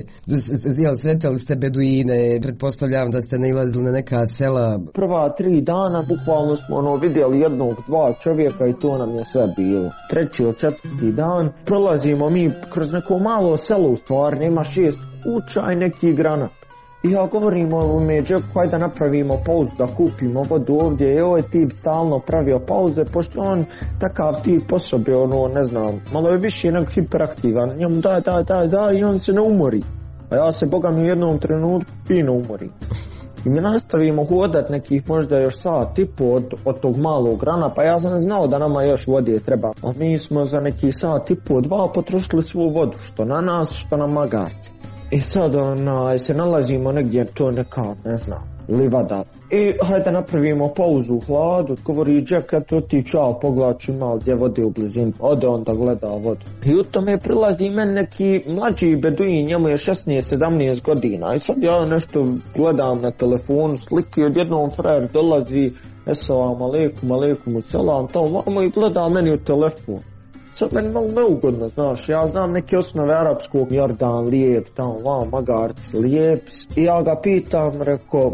sretali ste beduine, pretpostavljam da ste nailazili na neka sela. Prva 3 dana bukvalno smo vidjeli 1-2 čovjeka i to nam je sve bilo. 3. ili 4. dan prolazimo mi kroz neko malo selo, u stvari nema 6 kuća i neki granat. I ja govorim u među, hajde da napravimo pauzu, da kupimo vodu ovdje. I ovaj tip stalno pravio pauze, pošto on takav tip osobe, ne znam, malo je više nego hiperaktivan. Njemu daj i on se ne umori. A ja se, boga mi, u jednom trenutku fino umori. I mi nastavimo hodat nekih možda još sat i po od tog malog rana, pa ja sam znao da nama još vode treba. A mi smo za neki sat i po 2 potrošili svu vodu, što na nas, što na magarce. I sad se nalazimo negdje, to neka, ne znam, livada. I hajde napravimo pauzu u hladu, govori Jack, eto ti čao, pogledaću malo gdje vode u blizini. Ode on da gleda vodu. I u tome prilazi meni neki mlađi beduin, njemu je 16-17 godina. I sad ja nešto gledam na telefonu, slike, odjednom frajer dolazi, esalamu alaikum, selam, tamo vamo i gleda meni u telefon. Sad meni malo neugodno, znaš, ja znam neke osnove arapskog, Jordan, lijep, tamo, magarci, lijep. I ja ga pitam, rekao,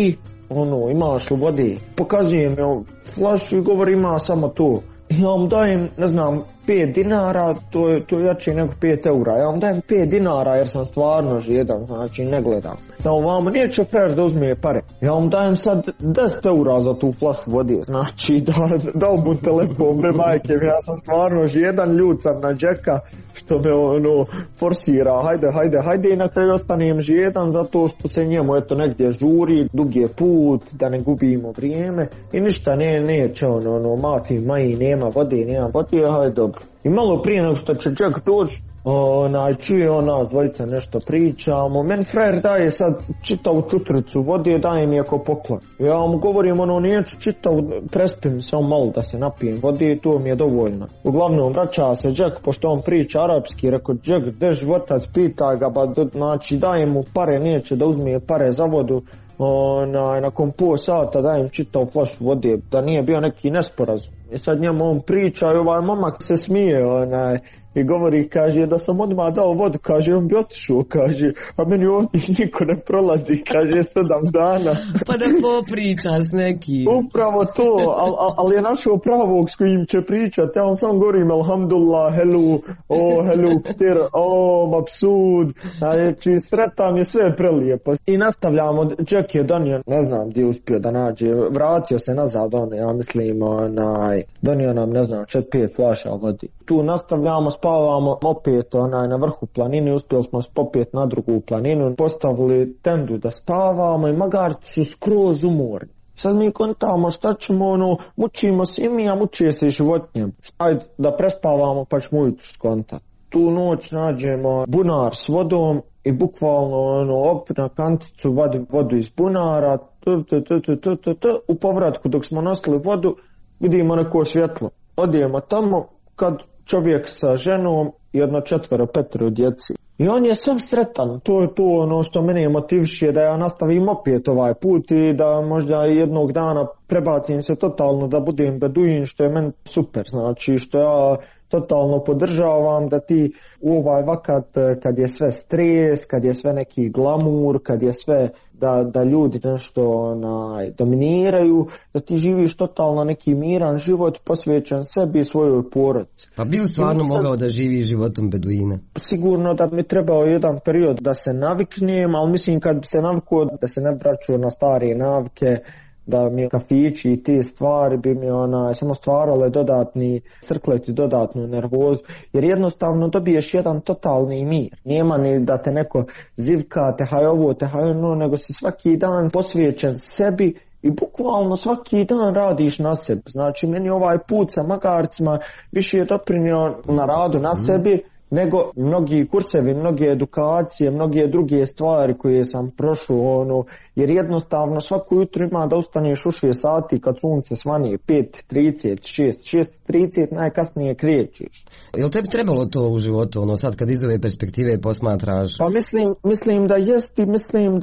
imaš li vode? Pokazujem joj flašu i govori, ima samo to. I ja vam dajem, ne znam, 5 dinara, to je jače nego 5 eura. Ja vam dajem 5 dinara jer sam stvarno žedan, znači ne gledam. Da vamo neće frajer da uzme pare. Ja vam dajem sad 10 eura za tu flašu vode, znači da mu telefon, be majke, ja sam stvarno žedan, ljud sam na Jacka što me forsira, hajde i na kraju ostanem žedan zato što se njemu eto negdje žuri, dug je put, da ne gubimo vrijeme i ništa neće, mafi, nema vode, hajde dobro. I malo prije nego što će Jack doći, čuje nas dvojica nešto pričamo. Meni frajer daje sad čitavu čutricu vode, daje mi ako poklon. Ja mu govorim, neću čitavu, prespim samo malo da se napijem vode i to mi je dovoljno. Uglavnom, vraća se Jack, pošto on priča arapski, rekao, Jack, gde životac, pitaj ga, znači daje mu pare, neće da uzme pare za vodu. Nakon pol sata dajem čitavu flašu vode, da nije bio neki nesporazum. I sad njemu on priča i ovaj momak se smije, i govori, kaže, da sam odmah dao vodu, kaže, on bi otišao, kaže, a meni ovdje niko ne prolazi, kaže, 7 dana. Pa da popriča s nekim. Upravo to, ali je našao pravog s kojim će pričati, ja on sam govorim, alhamdulillah, helu, ktir, mapsud, znači, sretan je sve prelijepo. I nastavljamo, Jack je donio, ne znam gdje je uspio da nađe, vratio se nazad, ja mislim, donio nam, ne znam, 4-5 flaša vodi. Tu nastavljamo, spavamo opet na vrhu planine, uspjeli smo popet na drugu planinu, postavili tendu da spavamo i magarci su skroz umorni. Sad mi kontamo šta ćemo, mučimo se i mi, a mučije se i životinjem. Ajde da prespavamo pa ćemo ujutru skontati. Tu noć nađemo bunar s vodom i bukvalno opet na kanticu vodu iz bunara, u povratku dok smo nosili vodu vidimo neko svjetlo. Odijemo tamo kad čovjek sa ženom i 4-5 djeci. I on je sav sretan, to je to što mene motiviše da ja nastavim opet ovaj put i da možda jednog dana prebacim se totalno da budem beduin, što je meni super, znači što ja totalno podržavam da ti u ovaj vakat kad je sve stres, kad je sve neki glamur, kad je sve da ljudi nešto dominiraju, da ti živiš totalno neki miran život posvećen sebi i svojoj porodici. Pa bi li stvarno mogao da živi životom beduina? Sigurno da mi trebao jedan period da se naviknem, ali mislim kad bi se navikao da se ne vraćao na stare navike, da mi kafići i te stvari bi mi samo stvarale dodatni crkleti, dodatnu nervozu, jer jednostavno dobiješ jedan totalni mir. Nema ni da te neko zivka, tehaj ovo, tehaj ono, nego si svaki dan posvećen sebi i bukvalno svaki dan radiš na sebi. Znači meni ovaj put sa magarcima više je doprinio na radu na sebi nego mnogi kursevi, mnoge edukacije, mnoge druge stvari koje sam prošao, jer jednostavno svako jutro ima da ustaneš u 6 sati kad sunce svani 5:30, 6:30, najkasnije krećeš. Jel tebi trebalo to u životu, sad kad iz ove perspektive posmatraš? Pa mislim da jest i mislim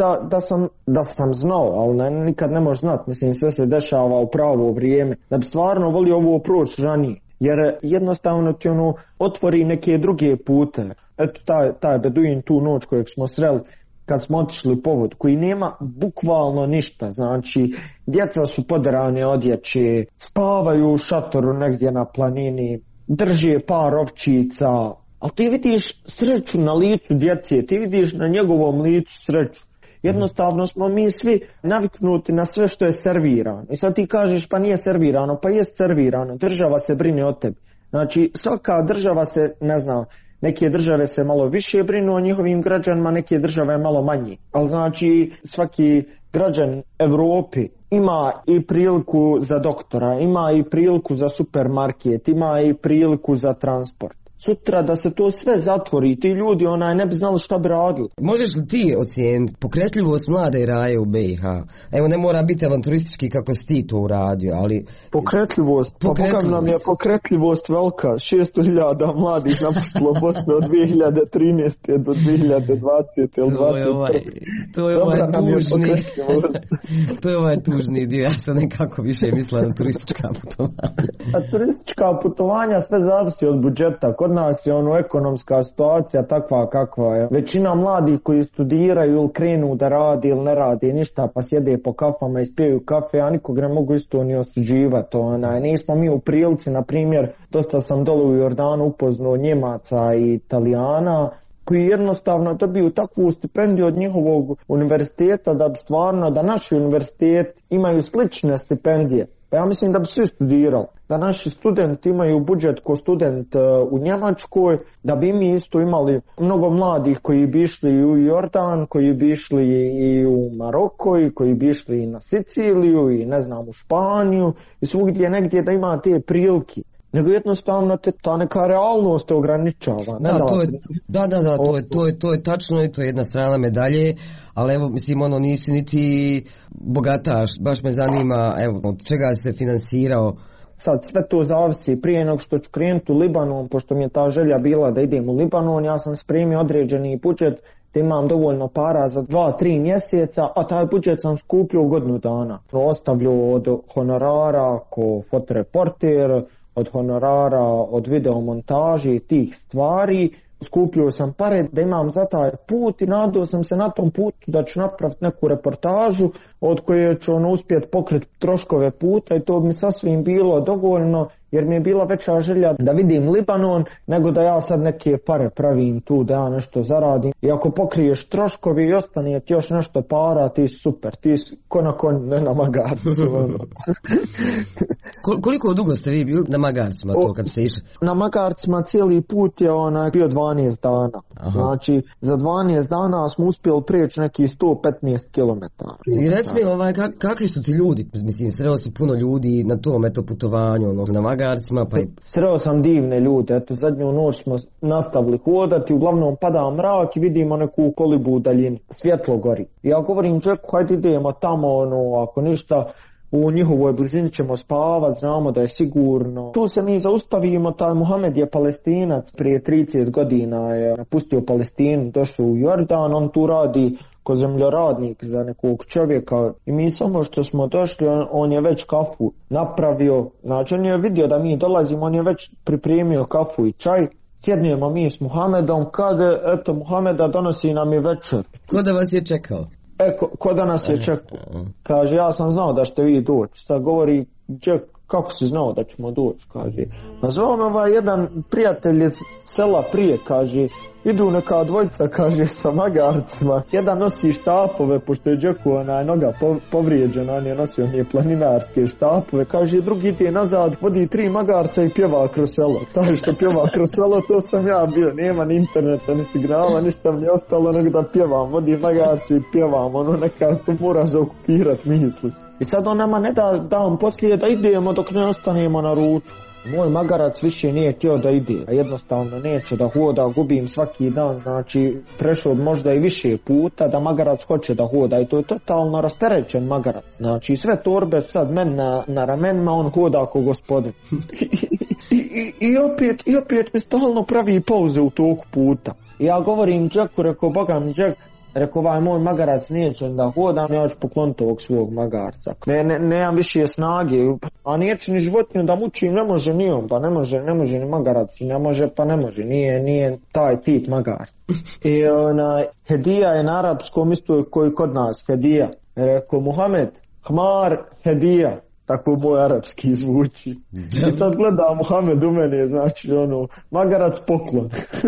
da sam znao, ali nikad ne možeš znati, mislim sve se dešava u pravo vrijeme, da bi stvarno volio ovo proći ranije. Jer jednostavno ti otvori neke druge pute. Eto taj beduin tu noć kojeg smo sreli kad smo otišli po vodu, koji nema bukvalno ništa. Znači, djeca su poderane odjeće, spavaju u šatoru negdje na planini, drže par ovčica, ali ti vidiš sreću na licu djece, ti vidiš na njegovom licu sreću. Jednostavno smo mi svi naviknuti na sve što je servirano. I sad ti kažeš pa nije servirano, pa jest servirano, država se brine o tebi. Znači svaka država se, ne znam, neke države se malo više brinu o njihovim građanima, neke države malo manje. Ali znači svaki građan Evropi ima i priliku za doktora, ima i priliku za supermarket, ima i priliku za transport. Sutra da se to sve zatvori, ti ljudi ne bi znali šta bi radili. Možeš li ti ocijeniti pokretljivost mlade Raje u BiH? Evo, ne mora biti avanturistički kako si ti to uradio, ali... Pokretljivost, pa Boga nam je pokretljivost velika. 600.000 mladih napustilo Bosnu od 2013. do 2020. ili 2021. To je ovaj tužni dio, ja sam nekako više mislila na turistička putovanja. A turistička putovanja sve zavisi od budžeta. Kod nas je ekonomska situacija takva kakva je. Većina mladih koji studiraju ili krenu da radi ili ne radi ništa pa sjede po kafama i spijaju kafe, a nikog ne mogu isto ni osuđivati. Nismo mi u prilici, na primjer, dosta sam dole u Jordanu upoznao Njemaca i Italijana koji jednostavno dobiju takvu stipendiju od njihovog univerziteta da bi stvarno, da naši univerziteti imaju slične stipendije. Pa ja mislim da bi svi studirali, da naši studenti imaju budžet ko student u Njemačkoj, da bi mi isto imali mnogo mladih koji bi išli u Jordan, koji bi išli i u Maroko, i koji bi išli i na Siciliju i ne znam u Španiju i svugdje negdje da ima te prilike. nego jednostavno te ta neka realnost te ograničava. To je tačno i to je jedna strana medalje, ali evo, mislim, nisi niti bogataš, baš me zanima, evo, od čega se finansirao. Sad sve to zavisi, prije nego što ću krenuti u Libanon, pošto mi je ta želja bila da idem u Libanon, ja sam spremio određeni budžet da imam dovoljno para za 2-3 mjeseca, a taj budžet sam skupio u godinu dana. Ostavljao od honorara ko fotoreporter, od honorara, od videomontaže i tih stvari. Skupio sam pare da imam za taj put i nadao sam se na tom putu da ću napraviti neku reportažu od koje ću uspjeti pokriti troškove puta i to bi mi sasvim bilo dovoljno, jer mi je bila veća želja da vidim Libanon nego da ja sad neke pare pravim tu, da ja nešto zaradim. I ako pokriješ troškovi i ostane ti još nešto para, ti super, ti ko na konju, ne na magarcu. Koliko dugo ste vi bili na magarcima to kad ste išli? Na magarcima cijeli put je bio 12 dana. Aha. Znači, za 12 dana smo uspjeli preći neki 115 km. I reci mi, kakvi su ti ljudi? Mislim, sreo si puno ljudi na tom putovanju, na magarcima. Sreo sam divne ljude. Eto, zadnju noć smo nastavili hodati, uglavnom pada mrak i vidimo neku kolibu u daljini. Svjetlo gori. Ja govorim Jacku, hajde idemo tamo, ako ništa, u njihovoj blizini ćemo spavat, znamo da je sigurno. Tu se mi zaustavimo, taj Muhamed je Palestinac, prije 30 godina je napustio Palestinu, došao u Jordan, on tu radi ko zemljoradnik za nekog čovjeka i mi samo što smo došli, on je već kafu napravio, znači on je vidio da mi dolazimo, on je već pripremio kafu i čaj. Sjednijemo mi s Muhamedom, kad eto Muhameda donosi nam i večer. Ko da vas je čekao? Ko da nas je čekao? Kaže, ja sam znao da ćete vi doći. Sad govori, kako si znao da ćemo doći? Kaže, nazvao me jedan prijatelj iz sela prije, kaže, idu neka dvojica, kaže, sa magarcima. Jedan nosi štapove, pošto je Džeku noga povrijeđena, on je nosio planinarske štapove. Kaže, drugi ide nazad, vodi 3 magarca i pjeva kroz selo. Taj što pjeva kroz selo, to sam ja bio. Nema ni interneta, ni signala, ništa mi je ostalo nego da pjevam. Vodi magarci i pjevam, nekako mora zaokupirati misli. I sad on nama ne da dam poslije da idemo dok ne ostanemo na ručku. Moj magarac više nije htio da ide, a jednostavno neće da hoda, gubim svaki dan, znači prešao možda i više puta da magarac hoće da hoda i to je totalno rasterećen magarac. Znači sve torbe sad men na ramenima, on hoda ako gospodin. I opet mi stalno pravi pauze u toku puta. Ja govorim Jacku, rekao, boga mi Jack, rekao, moj magarac neće da hodam, ja ću pokloniti ovog svog magarca. Nemam više snage, a neće ni životinju da mučim, ne može ni on, pa ne može ni magarac, ne može, pa ne može, nije taj tip magarca. I hedija je na arapskom isto koji kod nas, hedija. Rekao, Muhammed, hmar, hedija. Tako moj arapski zvuči. I sad gleda Muhammed u mene, znači magarac poklon.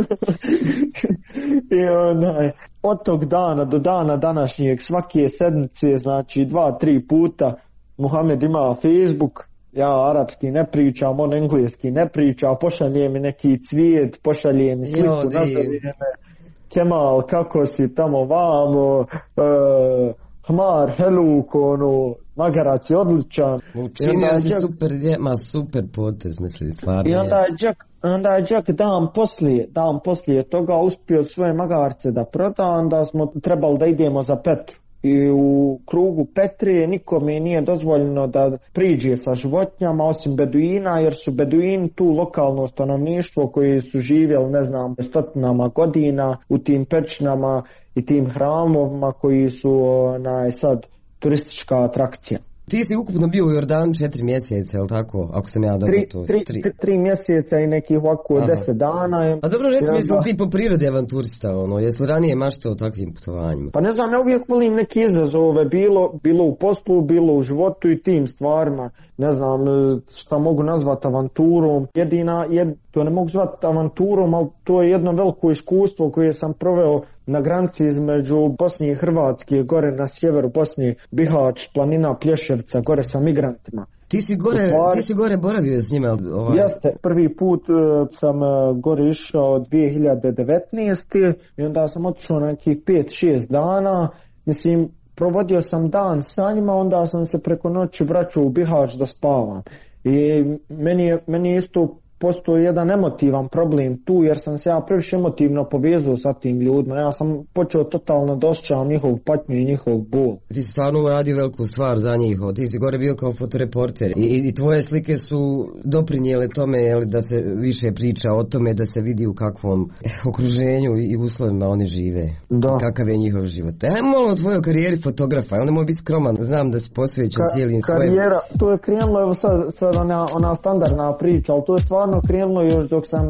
I od tog dana do dana današnjeg, svake sedmice, znači 2-3 puta, Muhammed ima Facebook, ja arapski ne pričam, on engleski ne priča, pošalje mi neki cvijet, pošalje mi sliku, nazove me, Kemal, kako si tamo vamo, hmar, heluk, magarac je odličan. Učinio si super potez, misli, stvarno. I onda je Jack dan poslije toga uspio svoje magarce da proda, onda smo trebali da idemo za Petru. I u krugu Petre nikome nije dozvoljeno da priđe sa životinjama osim beduina, jer su beduini tu lokalno stanovništvo koji su živjeli, ne znam, stotinama godina u tim pećinama i tim hramovima koji su sad turistička atrakcija. Ti si ukupno bio u Jordanu 4 mjeseca, ili tako? Ako sam ja dobro to... 3 mjeseca i nekih ovako 10 dana. A dobro, recimo, jesli ti po prirodi avanturista, jesli ranije maštao o takvim putovanjima? Pa ne znam, ja uvijek volim neke izazove, bilo u poslu, bilo u životu i tim stvarima. Ne znam šta mogu nazvati avanturom. To ne mogu zvati avanturom, ali to je jedno veliko iskustvo koje sam proveo na granici između Bosne i Hrvatske, gore na sjeveru Bosne, Bihać, planina Plješevca, gore sa migrantima. Ti si gore boravio s njima? Jeste, prvi put sam gore išao 2019. i onda sam otišao na nekih 5-6 dana, provodio sam dan sa njima, onda sam se preko noći vraćao u Bihać da spavam. I meni je isto postoji jedan emotivan problem tu, jer sam se ja previše emotivno povezao sa tim ljudima. Ja sam počeo totalno da osjećam njihovu patnju i njihov bol. Ti si stvarno uradio veliku stvar za njih, ti si gore bio kao fotoreporter i tvoje slike su doprinijele tome, jel, da se više priča o tome, da se vidi u kakvom okruženju i uslovima oni žive. Da. Kakav je njihov život. Ajmo malo o tvojoj karijeri fotografa, onda moj biti skroman, znam da si posvećen cijelim svojim. Karijera, to je krenulo, evo sad ona standardna priča, ali to je stvarno krenulo još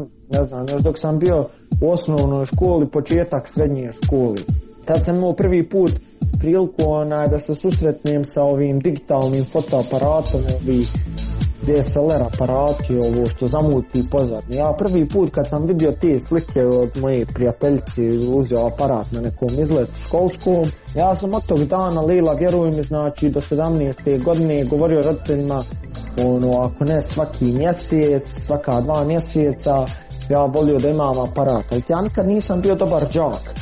dok sam bio u osnovnoj školi, početak srednje školi. Tad sam imao prvi put priliku da se susretnem sa ovim digitalnim fotoaparatom, ovih DSLR aparati, ovo što zamuti pozadnje. Ja prvi put kad sam vidio te slike od moje prijateljice, uzeo aparat na nekom izletu školskom, ja sam od tog dana, Lila, vjeruj mi, znači do 17. godine govorio roditeljima, ako ne svaki mjesec, svaka 2 mjeseca, ja volio da imam aparat. Ali ja nikad nisam bio dobar đak.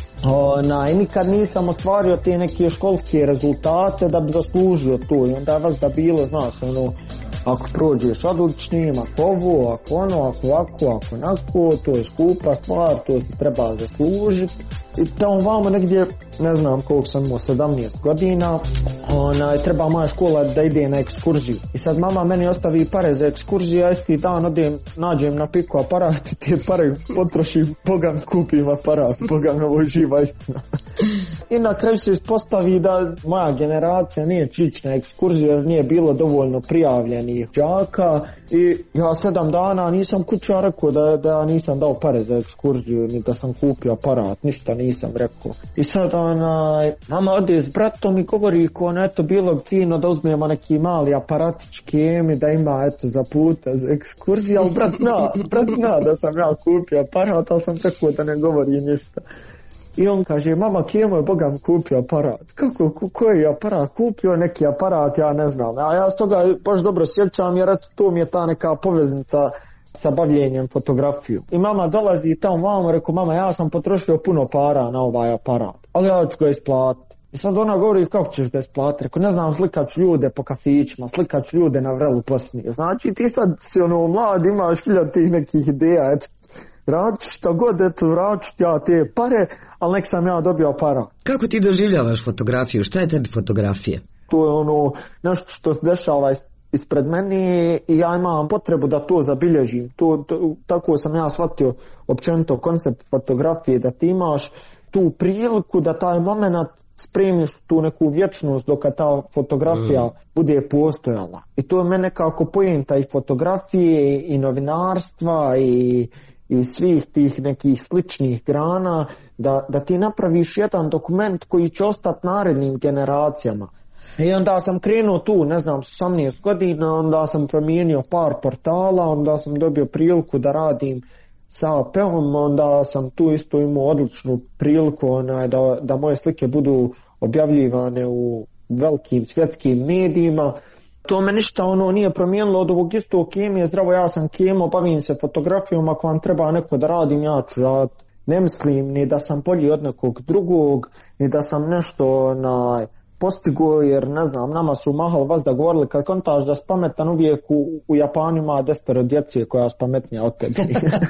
I nikad nisam ostvario te neke školske rezultate da bi zaslužio to. I onda je vas da bilo, znaš, ako prođeš odličnim, ako ovo, ako ono, ako ovako, ako onako, to je skupa stvar, to se treba zaslužiti. I tamo vamo negdje, ne znam koliko sam imao, 17 godina, treba moja škola da ide na ekskurziju. I sad mama meni ostavi pare za ekskurziju, a isti dan odem, nađem na piku aparat i te pare potrošim, bogam kupim aparat, bogam ovo je živa istina. I na kraju se ispostavi da moja generacija nije čić na ekskurziju jer nije bilo dovoljno prijavljenih đaka i ja 7 dana nisam kuća rekao da nisam dao pare za ekskurziju, ni da sam kupio aparat, ništa nisam rekao. I sad mama ode s bratom i govori eto bilo bi fino da uzmemo neki mali aparatički da ima eto za puta za ekskurziju, ali brat zna da sam ja kupio aparat, ali sam tako da ne govori ništa. I on kaže, mama, kemo je bogam kupio aparat. Kako, koji je aparat? Kupio neki aparat, ja ne znam. A ja s toga baš dobro sjećam jer eto to mi je ta neka poveznica sa bavljenjem fotografiju. I mama dolazi i tamo vamo, rekao, mama, ja sam potrošio puno para na ovaj aparat, ali ja ću ga isplatiti. I sad ona govori, kako ćeš ga isplatiti? Rekao, ne znam, slikat ću ljude po kafićima, slikat ću ljude na vrelu poslije. Znači ti sad si mlad, imaš 1000 tih nekih ideja, eto. Radit što god, eto, radit ja te pare, ali nek sam ja dobio aparat. Kako ti doživljavaš fotografiju? Šta je tebi fotografija? To je nešto što se dešava ispred mene i ja imam potrebu da to zabilježim. Tako sam ja shvatio općenito koncept fotografije, da ti imaš tu priliku da taj moment spremiš tu neku vječnost dok ta fotografija bude postojala. I to je mene kako poenta i fotografije i novinarstva i svih tih nekih sličnih grana, da ti napraviš jedan dokument koji će ostati narednim generacijama. I onda sam krenuo tu, ne znam, 18 godina, onda sam promijenio par portala, onda sam dobio priliku da radim sa AP-om, onda sam tu isto imao odličnu priliku da moje slike budu objavljivane u velikim svjetskim medijima. To me ništa nije promijenilo od ovog istog kemije, zdravo, ja sam kemo, bavim se fotografijom, ako vam treba neko da radim, ja ću raditi. Ne mislim ni da sam bolji od nekog drugog, ni da sam nešto postigo, jer ne znam, nama su mahal vas da govorili kad kontaš da si pametan, uvijek u Japanu ima 10 djece koja su pametnija od tebe.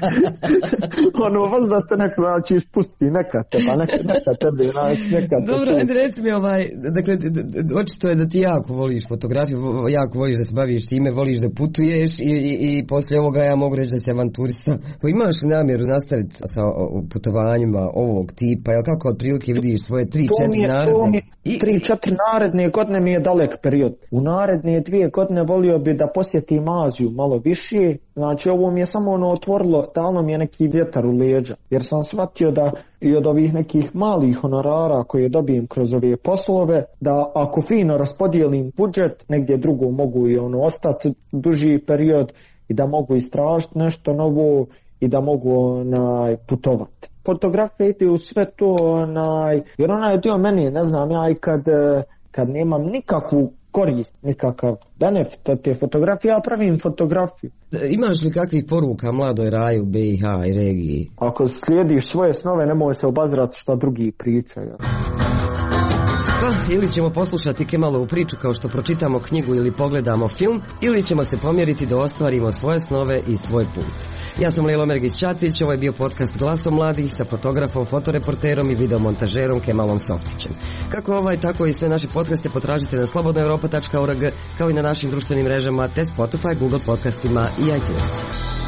Vas da ste neko znači ispusti, neka tebe, neka. Dobro, ajde reci mi dakle, očito je da ti jako voliš fotografiju, jako voliš da se baviš time, voliš da putuješ i poslije ovoga ja mogu reći da si avanturista. Imaš li namjeru nastaviti sa putovanjima ovog tipa, jel kako otprilike vidiš svoje 3-4 naredne? 3-4 naredne godine mi je dalek period. U naredne 2 godine volio bi da posjetim Aziju malo više. Znači ovo mi je samo otvorilo, dalo mi je neki vjetar u leđa. Jer sam shvatio da i od ovih nekih malih honorara koje dobijem kroz ove poslove, da ako fino raspodijelim budžet, negdje drugo mogu i ostati duži period i da mogu istražiti nešto novo i da mogu putovati. Fotografija ide u sve to, jer ona je dio meni, ne znam, ja i kad nemam nikakvu korist, nikakav benefit od te fotografije, ja pravim fotografiju. Imaš li kakvih poruka mladoj raju BiH i regiji? Ako slijediš svoje snove, nemoj se obazirati što drugi pričaju. ekipa, ili ćemo poslušati Kemalovu priču kao što pročitamo knjigu ili pogledamo film, ili ćemo se pomjeriti da ostvarimo svoje snove i svoj put. Ja sam Lelo Mergić-Ćatić, ovo je bio podcast Glasom mladih sa fotografom, fotoreporterom i videomontažerom Kemalom Softićem. Kako ovaj, tako i sve naše podcaste potražite na slobodnoeuropa.org, kao i na našim društvenim mrežama te Spotify, Google podcastima i iTunesu.